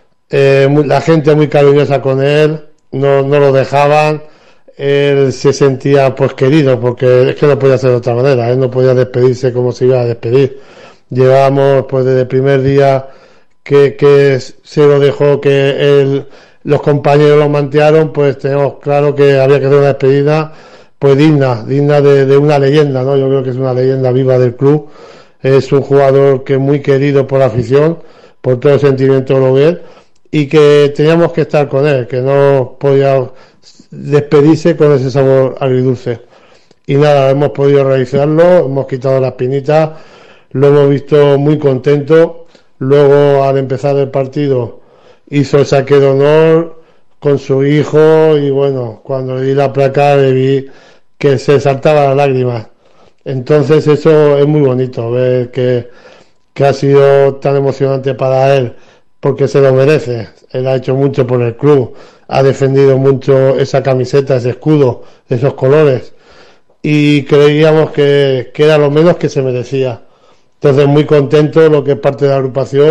la gente muy cariñosa con él, no lo dejaban. Él se sentía pues querido, porque es que no podía hacer de otra manera, él no podía despedirse como se iba a despedir. Llevamos pues desde el primer día que se lo dejó, que los compañeros lo mantearon, pues tenemos claro que había que hacer una despedida pues digna de una leyenda, ¿no? Yo creo que es una leyenda viva del club, es un jugador que es muy querido por la afición, por todo el sentimiento global, y que teníamos que estar con él, que no podía despedirse con ese sabor agridulce. Y nada, hemos podido realizarlo, hemos quitado las pinitas, lo hemos visto muy contento. Luego, al empezar el partido, hizo el saque de honor con su hijo, y bueno, cuando le di la placa le vi que se saltaba las lágrimas. Entonces eso es muy bonito, ver que ha sido tan emocionante para él, porque se lo merece. Él ha hecho mucho por el club, ha defendido mucho esa camiseta, ese escudo, esos colores, y creíamos que era lo menos que se merecía. Entonces muy contento, lo que es parte de la agrupación,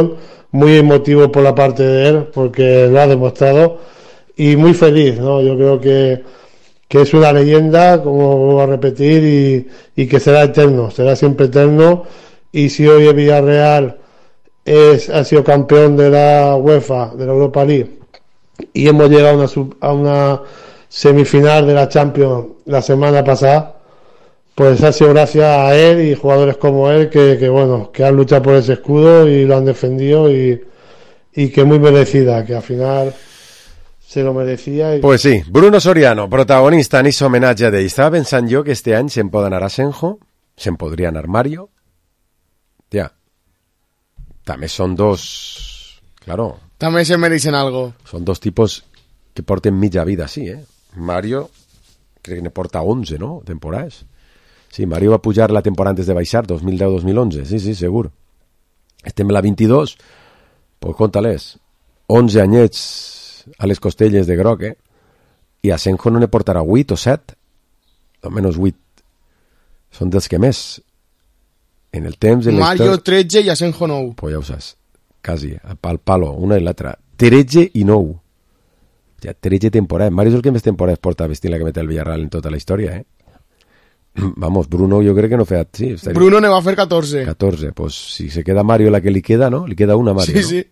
muy emotivo por la parte de él, porque lo ha demostrado, y muy feliz, ¿no? Yo creo que es una leyenda, como vuelvo a repetir, y que será eterno, será siempre eterno. Y si hoy el Villarreal ha sido campeón de la UEFA, de la Europa League, y hemos llegado a una semifinal de la Champions la semana pasada, pues ha sido gracias a él y jugadores como él que han luchado por ese escudo y lo han defendido, y que muy merecida, que al final se lo merecía. Pues sí, Bruno Soriano, protagonista en ese homenatge d'ell. Estava pensant jo que este any se'n pot anar a Asenjo, se'n podria anar Mario. Ja, també són dos... Claro. També se mereixen algo. Són dos tipos que porten mitja vida, sí, eh? Mario, crec que ne porta 11, no?, temporades. Sí, Mario va pujar la temporada antes de baixar, 2010-2011, sí, segur. Estem a la 22, pues compta-les, 11 anyets a les costelles de groc, eh? I Asenjo no ne portarà 8 o 7, almenys 8. Són dels que més. En el temps... Mario 13 i Asenjo 9. Pues ja ho saps, quasi, al palo, una i l'altra. 13 i 9. Ja 13 temporades. Mario és el que més temporades porta vestint la camiseta del Villarreal en tota la història, eh? Vamos, Bruno yo creo que no fue así. Bruno ne va a hacer 14. 14, pues si se queda Mario la que le queda, ¿no? Le queda una a Mario, sí, ¿no? Sí.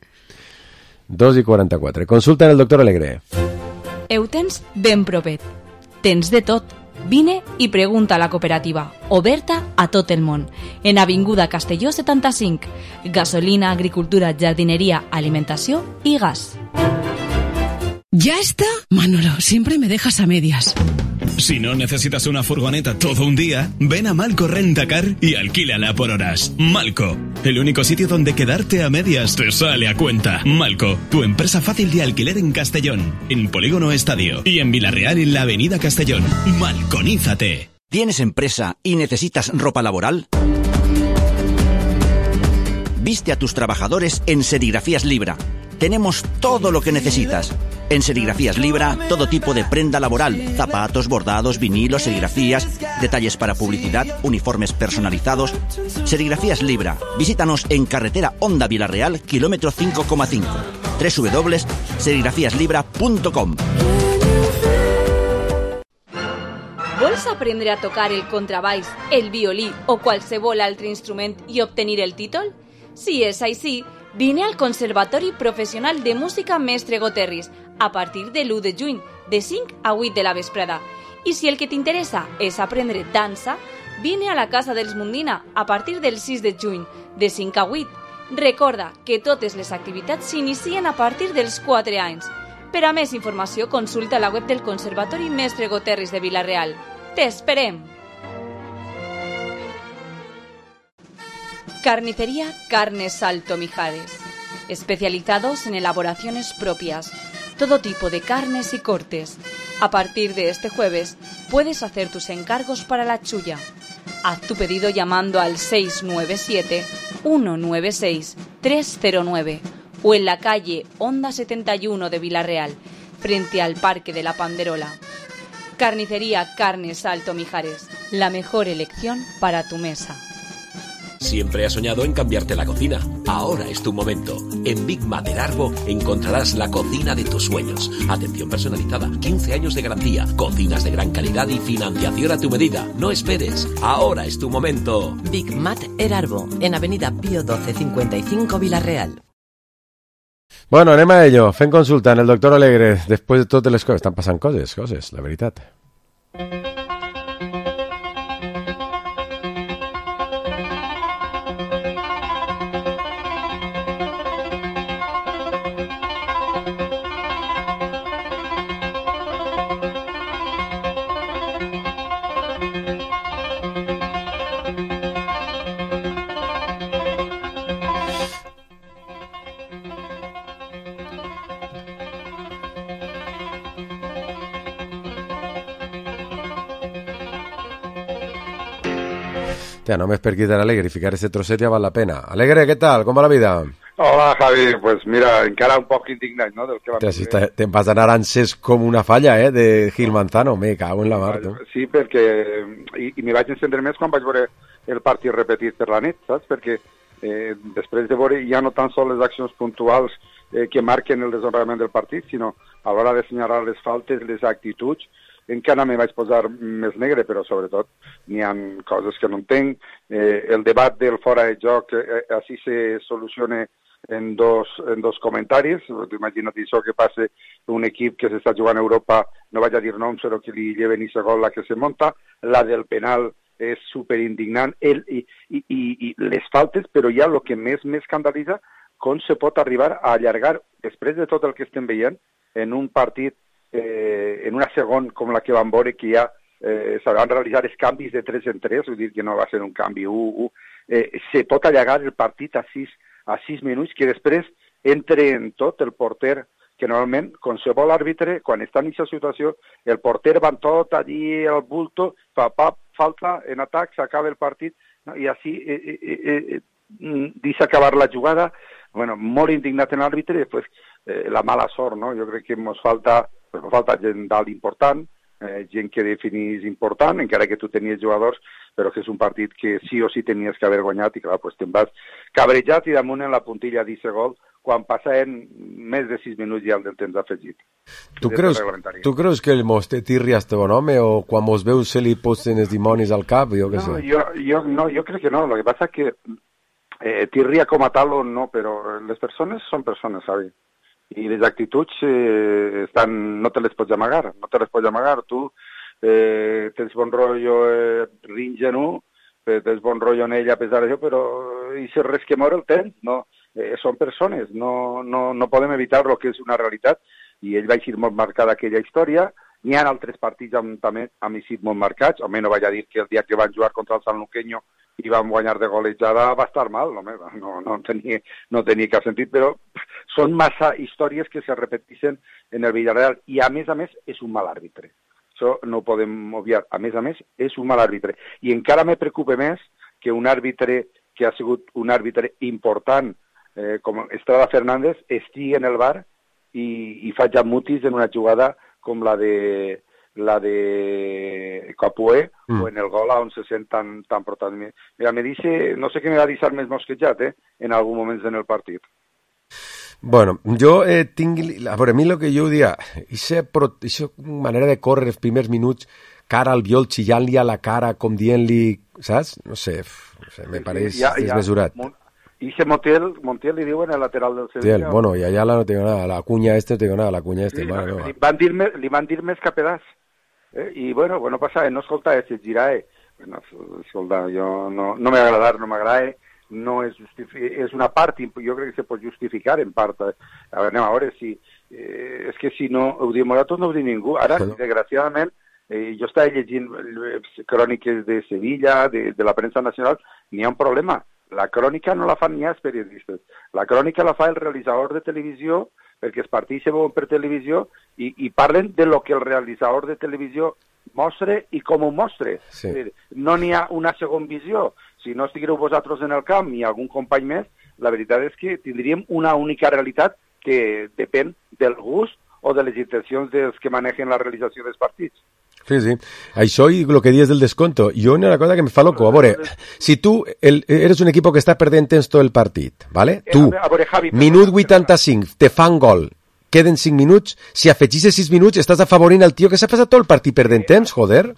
2:44. Consulta en el doctor Alegre. Ho tens ben propet. Tens de tot. Vine i pregunta a la cooperativa, oberta a tot el món. En Avinguda Castelló 75. Gasolina, agricultura, jardinería, alimentació i gas. ¿Ya está? Manolo, siempre me dejas a medias. Si no necesitas una furgoneta todo un día, ven a Malco Rentacar y alquílala por horas. Malco, el único sitio donde quedarte a medias te sale a cuenta. Malco, tu empresa fácil de alquiler en Castellón, en Polígono Estadio y en Villarreal en la Avenida Castellón. Malconízate. ¿Tienes empresa y necesitas ropa laboral? Viste a tus trabajadores en Serigrafías Libra. Tenemos todo lo que necesitas. En Serigrafías Libra, todo tipo de prenda laboral, zapatos, bordados, vinilos, serigrafías, detalles para publicidad, uniformes personalizados. Serigrafías Libra. Visítanos en carretera Honda Villarreal, kilómetro 5,5. www.serigrafiaslibra.com. Vols aprendre a tocar el contrabaix, el violí o qualsevol altre instrument i obtenir el títol? Si és així, vine al Conservatori Professional de Música Mestre Goterris a partir de l'1 de juny, de 5 a 8 de la vesprada. I si el que t'interessa és aprendre dansa, vine a la Casa dels Mundina a partir del 6 de juny, de 5 a 8. Recorda que totes les activitats s'inicien a partir dels 4 anys. Per a més informació, consulta la web del Conservatori Mestre Goterris de Vila-real. ¡T'esperem! Carnicería Carnes Salto Mijares. Especializados en elaboraciones propias. Todo tipo de carnes y cortes. A partir de este jueves, puedes hacer tus encargos para la chulla. Haz tu pedido llamando al 697-196-309 o en la calle Honda 71 de Vila-real, frente al Parque de la Panderola. Carnicería Carnes Salto Mijares, la mejor elección para tu mesa. Siempre has soñado en cambiarte la cocina. Ahora es tu momento. En Big Mater Arbo encontrarás la cocina de tus sueños. Atención personalizada, 15 años de garantía, cocinas de gran calidad y financiación a tu medida. No esperes. Ahora es tu momento. Big Mater Arbo, en Avenida Pío 12 55 Vila-real. Bueno, anem a ello. Fent consulta en el doctor Alegre. Després de totes les coses, estan passant coses, la veritat. Ya, només per quitar Alegre y ficar ese trosset ja val la pena. Alegre, ¿qué tal? ¿Cómo va la vida? Hola, Javi. Pues mira, encara un poc indignat, no?, del que va si te'n vas anar anses com una falla, de Gil Manzano. Me cago en la mar, tu. Sí, perquè... I m'hi vaig encendre més quan vaig veure el partit repetit per la nit, saps? Perquè després de veure ja no tan sols les accions puntuals que marquen el desenvolupament del partit, sinó a l'hora de assenyalar les faltes, les actituds, encara me vaig posar més negre, però sobretot n'hi ha coses que no entenc. El debat del fora de joc així se soluciona en dos comentaris. Imagina't això que passa un equip que s'està jugant a Europa, no vaig a dir noms, però que li lleven i segon la que se monta. La del penal és superindignant. I les faltes, però ja el que més m'escandalitza, com se pot arribar a allargar, després de tot el que estem veient, en un partit, en una segon com la que vam veure, que ja s'hauran realitzat els canvis de 3 en 3, vull dir que no va ser un canvi 1-1, se pot allargar el partit a 6 minuts, que després entre en tot el porter, que normalment qualsevol àrbitre, quan està en aquesta situació, el porter va tot allí al bulto, fa falta en atac, s'acaba el partit, i així deixa acabar la jugada. Bueno, molt indignat en l'àrbitre, i després la mala sort, no? Jo crec que ens falta gent dalt important, gent que definís important, encara que tu tenies jugadors, però que és un partit que sí o sí tenies que haver guanyat, i clar, pues te'n vas cabrejat i damunt en la puntilla d'eixe gol, quan passaven més de 6 minuts ja del temps afegit. Tu creus que mos té tirria este bon home, o quan mos veus se li posen els dimonis al cap, jo què sé? Jo crec que no, el que passa que tirria com a tal o no, però les persones són persones, sabi? I les actituds no te les pots amagar, tu tens bon rotllo ringe-no, tens bon rotllo en ella a pesar d'això, però i si res que mor el temps, no, són persones, no podem evitar el que és una realitat, i ell va eixir molt marcada aquella història. N'hi ha altres partits també han eixit molt marcats, home, no vaig a dir que el dia que van jugar contra el San Luqueño i van guanyar de golejada va estar mal, no tenia cap sentit, però són massa històries que se repeteixen en el Villarreal, i a més és un mal àrbitre. Això no ho podem obviar. A més, és un mal àrbitre. I encara me preocupa més que un àrbitre que ha sigut un àrbitre important, com Estrada Fernández, estigui en el bar i faig mutis en una jugada com la de Capué, o en el gol on se sent tan protagonista. Mira, me dice, no sé què me va deixar més mosquejat, en algun moment en el partit. Bueno, jo tinc... A veure, a mi el que jo diria, aquesta manera de córrer els primers minuts, cara al viol, xillant-li a la cara, com dient-li, saps? No sé, me pareix desmesurat. I ese Montiel li diuen el lateral del Sevilla. Bueno, y allá no tengo nada, la cuña no tengo nada, la cuña li van dir més capedàs. I bueno, passa, no escolta, se girae. Bueno, escolta, jo no m'ha agradat, no m'agrada, no és una part, jo crec que se pot justificar en part. Anem a veure si... És que si no ho diem nosaltres, no ho diu ningú. Ara, desgraciadament, jo estava llegint cròniques de Sevilla, de la premsa nacional, n'hi ha un problema. La crònica no la fan ni els periodistes. La crònica la fa el realitzador de televisió, perquè els partits se veuen per televisió i parlen de lo que el realitzador de televisió mostra i com ho mostra. Sí. No n'hi ha una segona visió. Si no estigueu vosaltres en el camp i algun company més, la veritat és que tindríem una única realitat que depèn del gust o de les intencions dels que manegen la realització dels partits. Sí. Això i el que dius del desconto. Jo hi ha una cosa que me fa loco. A veure, si tu eres un equip que està perdent temps tot el partit, ¿vale? Tu, Javi, minut 85, te fan gol, queden 5 minuts, si afegixes 6 minuts estàs afavorint el tio que s'ha passat tot el partit perdent temps, joder.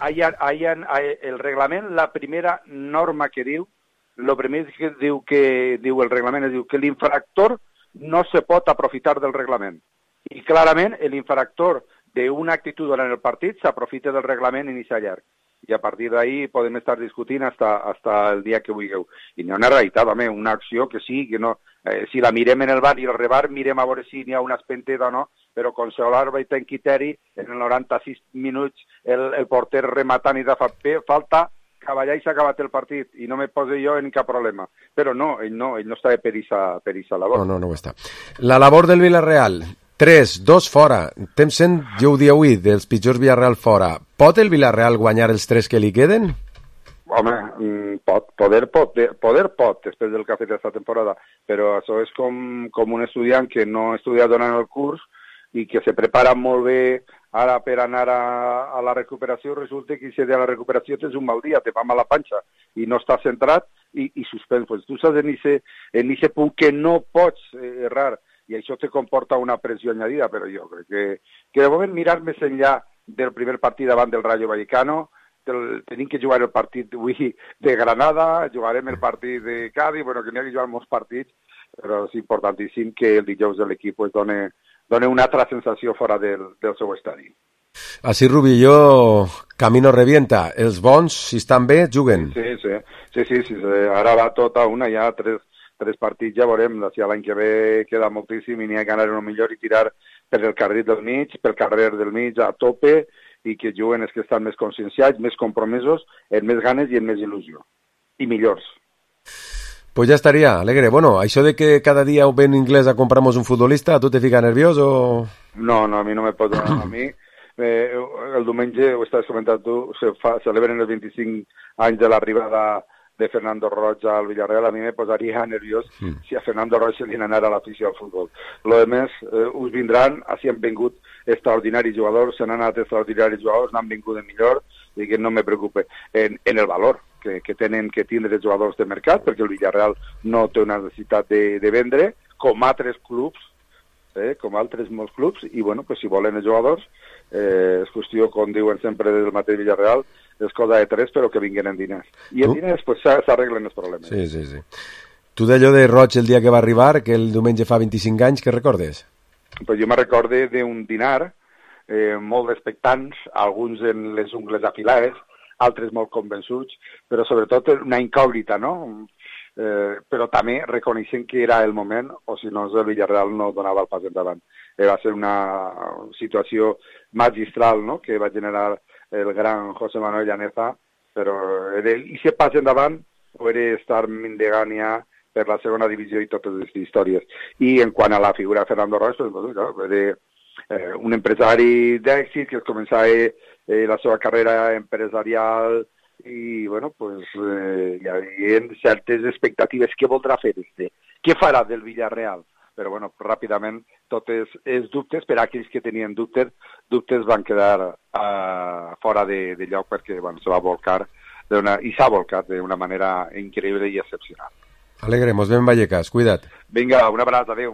El reglament, la primera norma que diu, el primer que diu el reglament, és que l'infractor no se pot aprofitar del reglament. I clarament l'infractor d'una actitud durant el partit s'aprofita del reglament i s'ha llarg. I a partir d'ahí podem estar discutint hasta el dia que vulgueu. I n'hi ha una realitat, home, una acció que sí, que no... si la mirem en el bar i el rebar, mirem a veure si n'hi ha una espenteta o no, però com se l'àrbitre en criteri, en els 96 minuts el porter rematant i de falta, cavallar i s'ha acabat el partit, i no me poso jo en cap problema. Però no, ell no està per aquesta labor. No ho està. La labor del Villarreal... 3, 2 fora. Temps sent, jo ho dic avui, dels pitjors Villarreal fora. Pot el Villarreal guanyar els 3 que li queden? Home, poder pot, després del que ha fet aquesta temporada, però això és com un estudiant que no ha estudiat durant el curs, i que se prepara molt bé ara per anar a la recuperació, resulta que si de la recuperació tens un mal dia, te fa mal la panxa i no estàs centrat i suspens. Pues tu estàs en aquest punt que no pots errar i això te comporta una pressió añadida, però jo crec que de moment mirar més enllà del primer partit davant del Rayo Vallecano, tenim que jugar el partit avui de Granada, jugarem el partit de Cádiz, bueno, que n'hi ha que jugar molts partits, però és importantíssim que el dijous de l'equip es dona una altra sensació fora del seu estadi. Així, Rubilló, camino revienta. Els bons, si estan bé, juguen. Sí. Ara va tot a una, ja tres partits, ja veurem. L'any que ve queda moltíssim i n'hi ha que anar millor i tirar per el carrer del mig a tope, i que juguen els que estan més conscienciats, més compromesos, amb més ganes i amb més il·lusió. I millors. Pues ya estaría, Alegre. Bueno, això de que cada día ven inglés a compramos un futbolista, ¿a tú te fica nervioso o...? No, a mi no me pot donar a mi. El diumenge, ho estàs comentant tu, celebren els 25 anys de l'arribada de Fernando Roig al Villarreal. A mi me posaria nerviós si a Fernando Roig se li anara l'afició al futbol. Lo demés, us vindran, així han vingut extraordinaris jugadors, se n'han anat extraordinaris jugadors, n'han vingut de millor, i que no me preocupe. En el valor que tenen que tindre els jugadors de mercat, perquè el Villarreal no té una necessitat de vendre, com altres clubs, com altres molts clubs, i bueno, pues si volen els jugadors, és qüestió, com diuen sempre del mateix Villarreal, és cosa de tres, però que vinguen en diners. I en diners, pues s'arreglen els problemes. Sí. Tu d'allò de Roig el dia que va arribar, que el diumenge fa 25 anys, què recordes? Pues jo me recorde d'un dinar molt expectants, alguns en les ungles afilades, altres molt convençuts, però sobretot una incògnita, no? Però també reconeixent que era el moment, o si no el Villarreal no donava el pas endavant. Va ser una situació magistral, no?, que va generar el gran José Manuel Llaneza, però aquest pas endavant poder estar mindegant ja per la segona divisió i totes aquestes històries. I en quant a la figura de Fernando Roig, un empresari d'èxit que començava la seva carrera empresarial i, bueno, pues hi havia certes expectatives. Què voldrà fer Què farà del Villarreal? Però, bueno, ràpidament, tots els dubtes, per a aquells que tenien dubtes van quedar fora de lloc perquè, bueno, se va volcar i s'ha volcat d'una manera increïble i excepcional. Alegre, mos vem Vallecas, cuida't. Vinga, un abraç, adéu.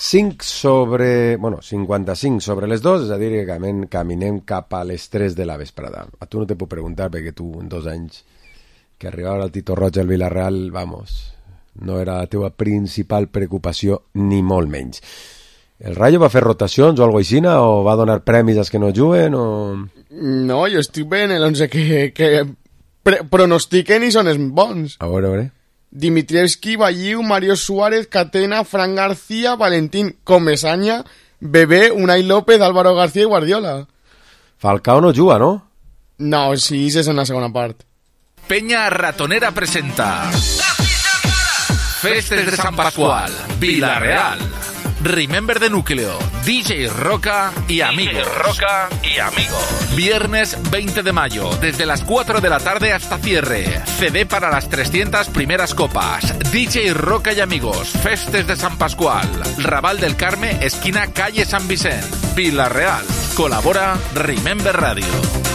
55 sobre les 2, és a dir, que caminem cap a les 3 de la vesprada. A tu no te puc preguntar, perquè tu, en 2 anys que arribava el Tito Roig al Villarreal, vamos, no era la teva principal preocupació, ni molt menys. El Rayo va fer rotacions o alguna cosa així, o va donar premis als que no juguen, o...? No, jo estic bé en l'11 que pronostiquen i són els bons. A veure. Dimitrievski, Balliu, Mario Suárez, Catena, Fran García, Valentín Comesaña, Bebé, Unai López, Álvaro García i Guardiola. Falcao no juga, ¿no? No, sí, és en la segona part. Peña Ratonera presenta Festes de San Pascual, Villarreal. Remember de Núcleo, DJ Roca y amigos. Viernes 20 de mayo, desde las 4 de la tarde hasta cierre. CD para las 300 primeras copas. DJ Roca y amigos, Festes de San Pascual. Raval del Carme, esquina calle San Vicent. Villarreal. Colabora Remember Radio.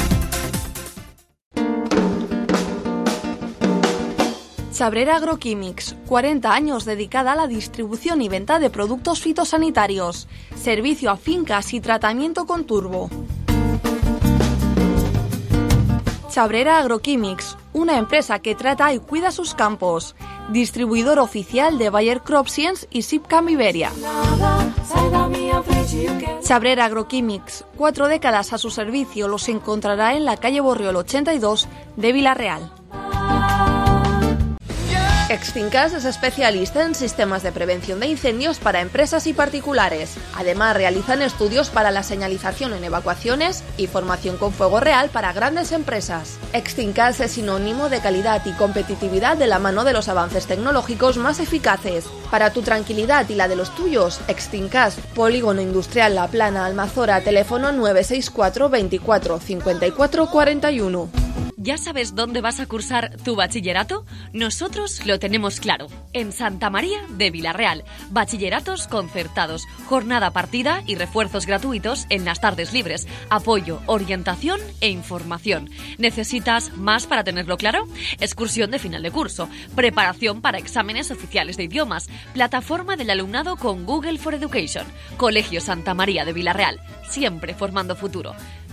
Chabrera Agroquímics, 40 años dedicada a la distribución y venta de productos fitosanitarios, servicio a fincas y tratamiento con turbo. Chabrera Agroquímics, una empresa que trata y cuida sus campos, distribuidor oficial de Bayer Crop Science y Sipcam Iberia. Chabrera Agroquímics, 4 décadas a su servicio, los encontrará en la calle Borriol 82 de Villarreal. Extincas es especialista en sistemas de prevención de incendios para empresas y particulares. Además, realizan estudios para la señalización en evacuaciones y formación con fuego real para grandes empresas. Extincas es sinónimo de calidad y competitividad de la mano de los avances tecnológicos más eficaces. Para tu tranquilidad y la de los tuyos, Extincas, Polígono Industrial La Plana, Almazora, teléfono 964 24 54 41. ¿Ya sabes dónde vas a cursar tu bachillerato? Nosotros lo tenemos claro. En Santa María de Vilarreal. Bachilleratos concertados, jornada partida y refuerzos gratuitos en las tardes libres. Apoyo, orientación e información. ¿Necesitas más para tenerlo claro? Excursión de final de curso. Preparación para exámenes oficiales de idiomas. Plataforma del alumnado con Google for Education. Colegio Santa María de Vilarreal. Siempre formando futuro.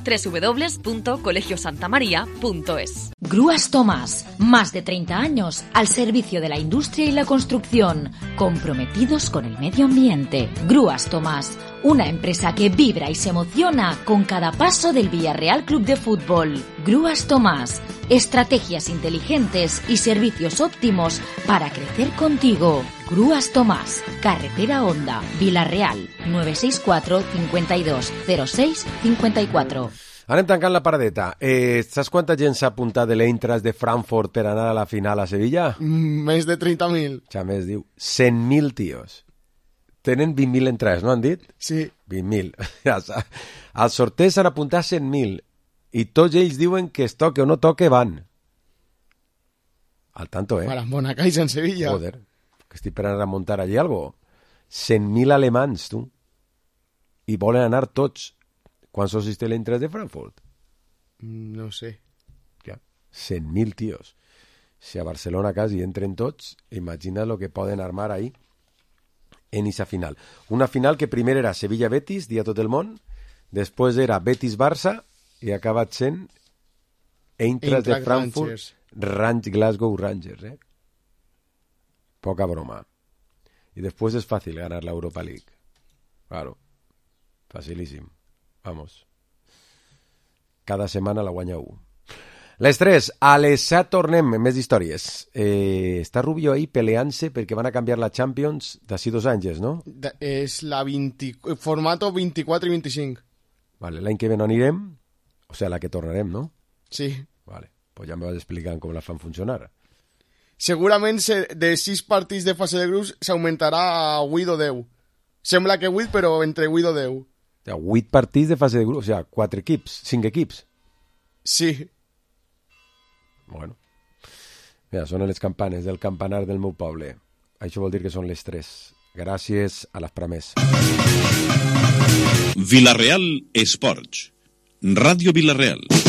www.colegiosantamaria.es. Grúas Tomás, más de 30 años al servicio de la industria y la construcción, comprometidos con el medio ambiente. Grúas Tomás, una empresa que vibra y se emociona con cada paso del Villarreal Club de Fútbol. Grúas Tomás, estrategias inteligentes y servicios óptimos para crecer contigo. Grúas Tomás, Carretera Honda, Vilarreal, 964 52 06 54. Anem tancant la paradeta. Saps quanta gent s'ha apuntat de l'Eintracht de Frankfurt per anar a la final a Sevilla? Més de 30.000. Xamés diu 100.000 tios. Tenen 20.000 entrades, no han dit? Sí. 20.000. Al sorteig s'han apuntat 100.000 i tots ells diuen que es toque o no toque van. Al tanto, Para Bonacais en Sevilla. Joder, que estic per anar a muntar allí algo. 100.000 alemans, tu. I volen anar tots. ¿Cuántos socis té l'Eintracht de Frankfurt? No sé. Ja, 100.000 tios. Si a Barcelona quasi entren tots, imagina lo que poden armar ahí en esa final. Una final que primer era Sevilla-Betis, dia tot el món, després era Betis-Barça i ha acabat sent Eintracht de Frankfurt, Glasgow Rangers. Poca broma. Y después es fácil ganar la Europa League. Claro, facilísimo. Vamos. Cada setmana la guanya 1. Les 3, a les 7 tornem, més històries. Està Rubio ahí peleant-se perquè van a canviar la Champions d'ací 2 anys, no? És la formato 24 i 25. Vale, l'any que ve no anirem, o sigui, la que tornarem, no? Sí. Vale, pues ja em vas explicant com la fan funcionar. Segurament de 6 partits de fase de grups s'augmentarà a 8 o 10. Sembla que 8, però entre 8 o 10. 8 partits de fase de grup, o sigui, 4 equips, 5 equips. Sí. Bueno. Mira, són les campanes del campanar del meu poble. Això vol dir que són les 3. Gràcies a les Pramés. Vilarreal Esports. Ràdio Vilarreal.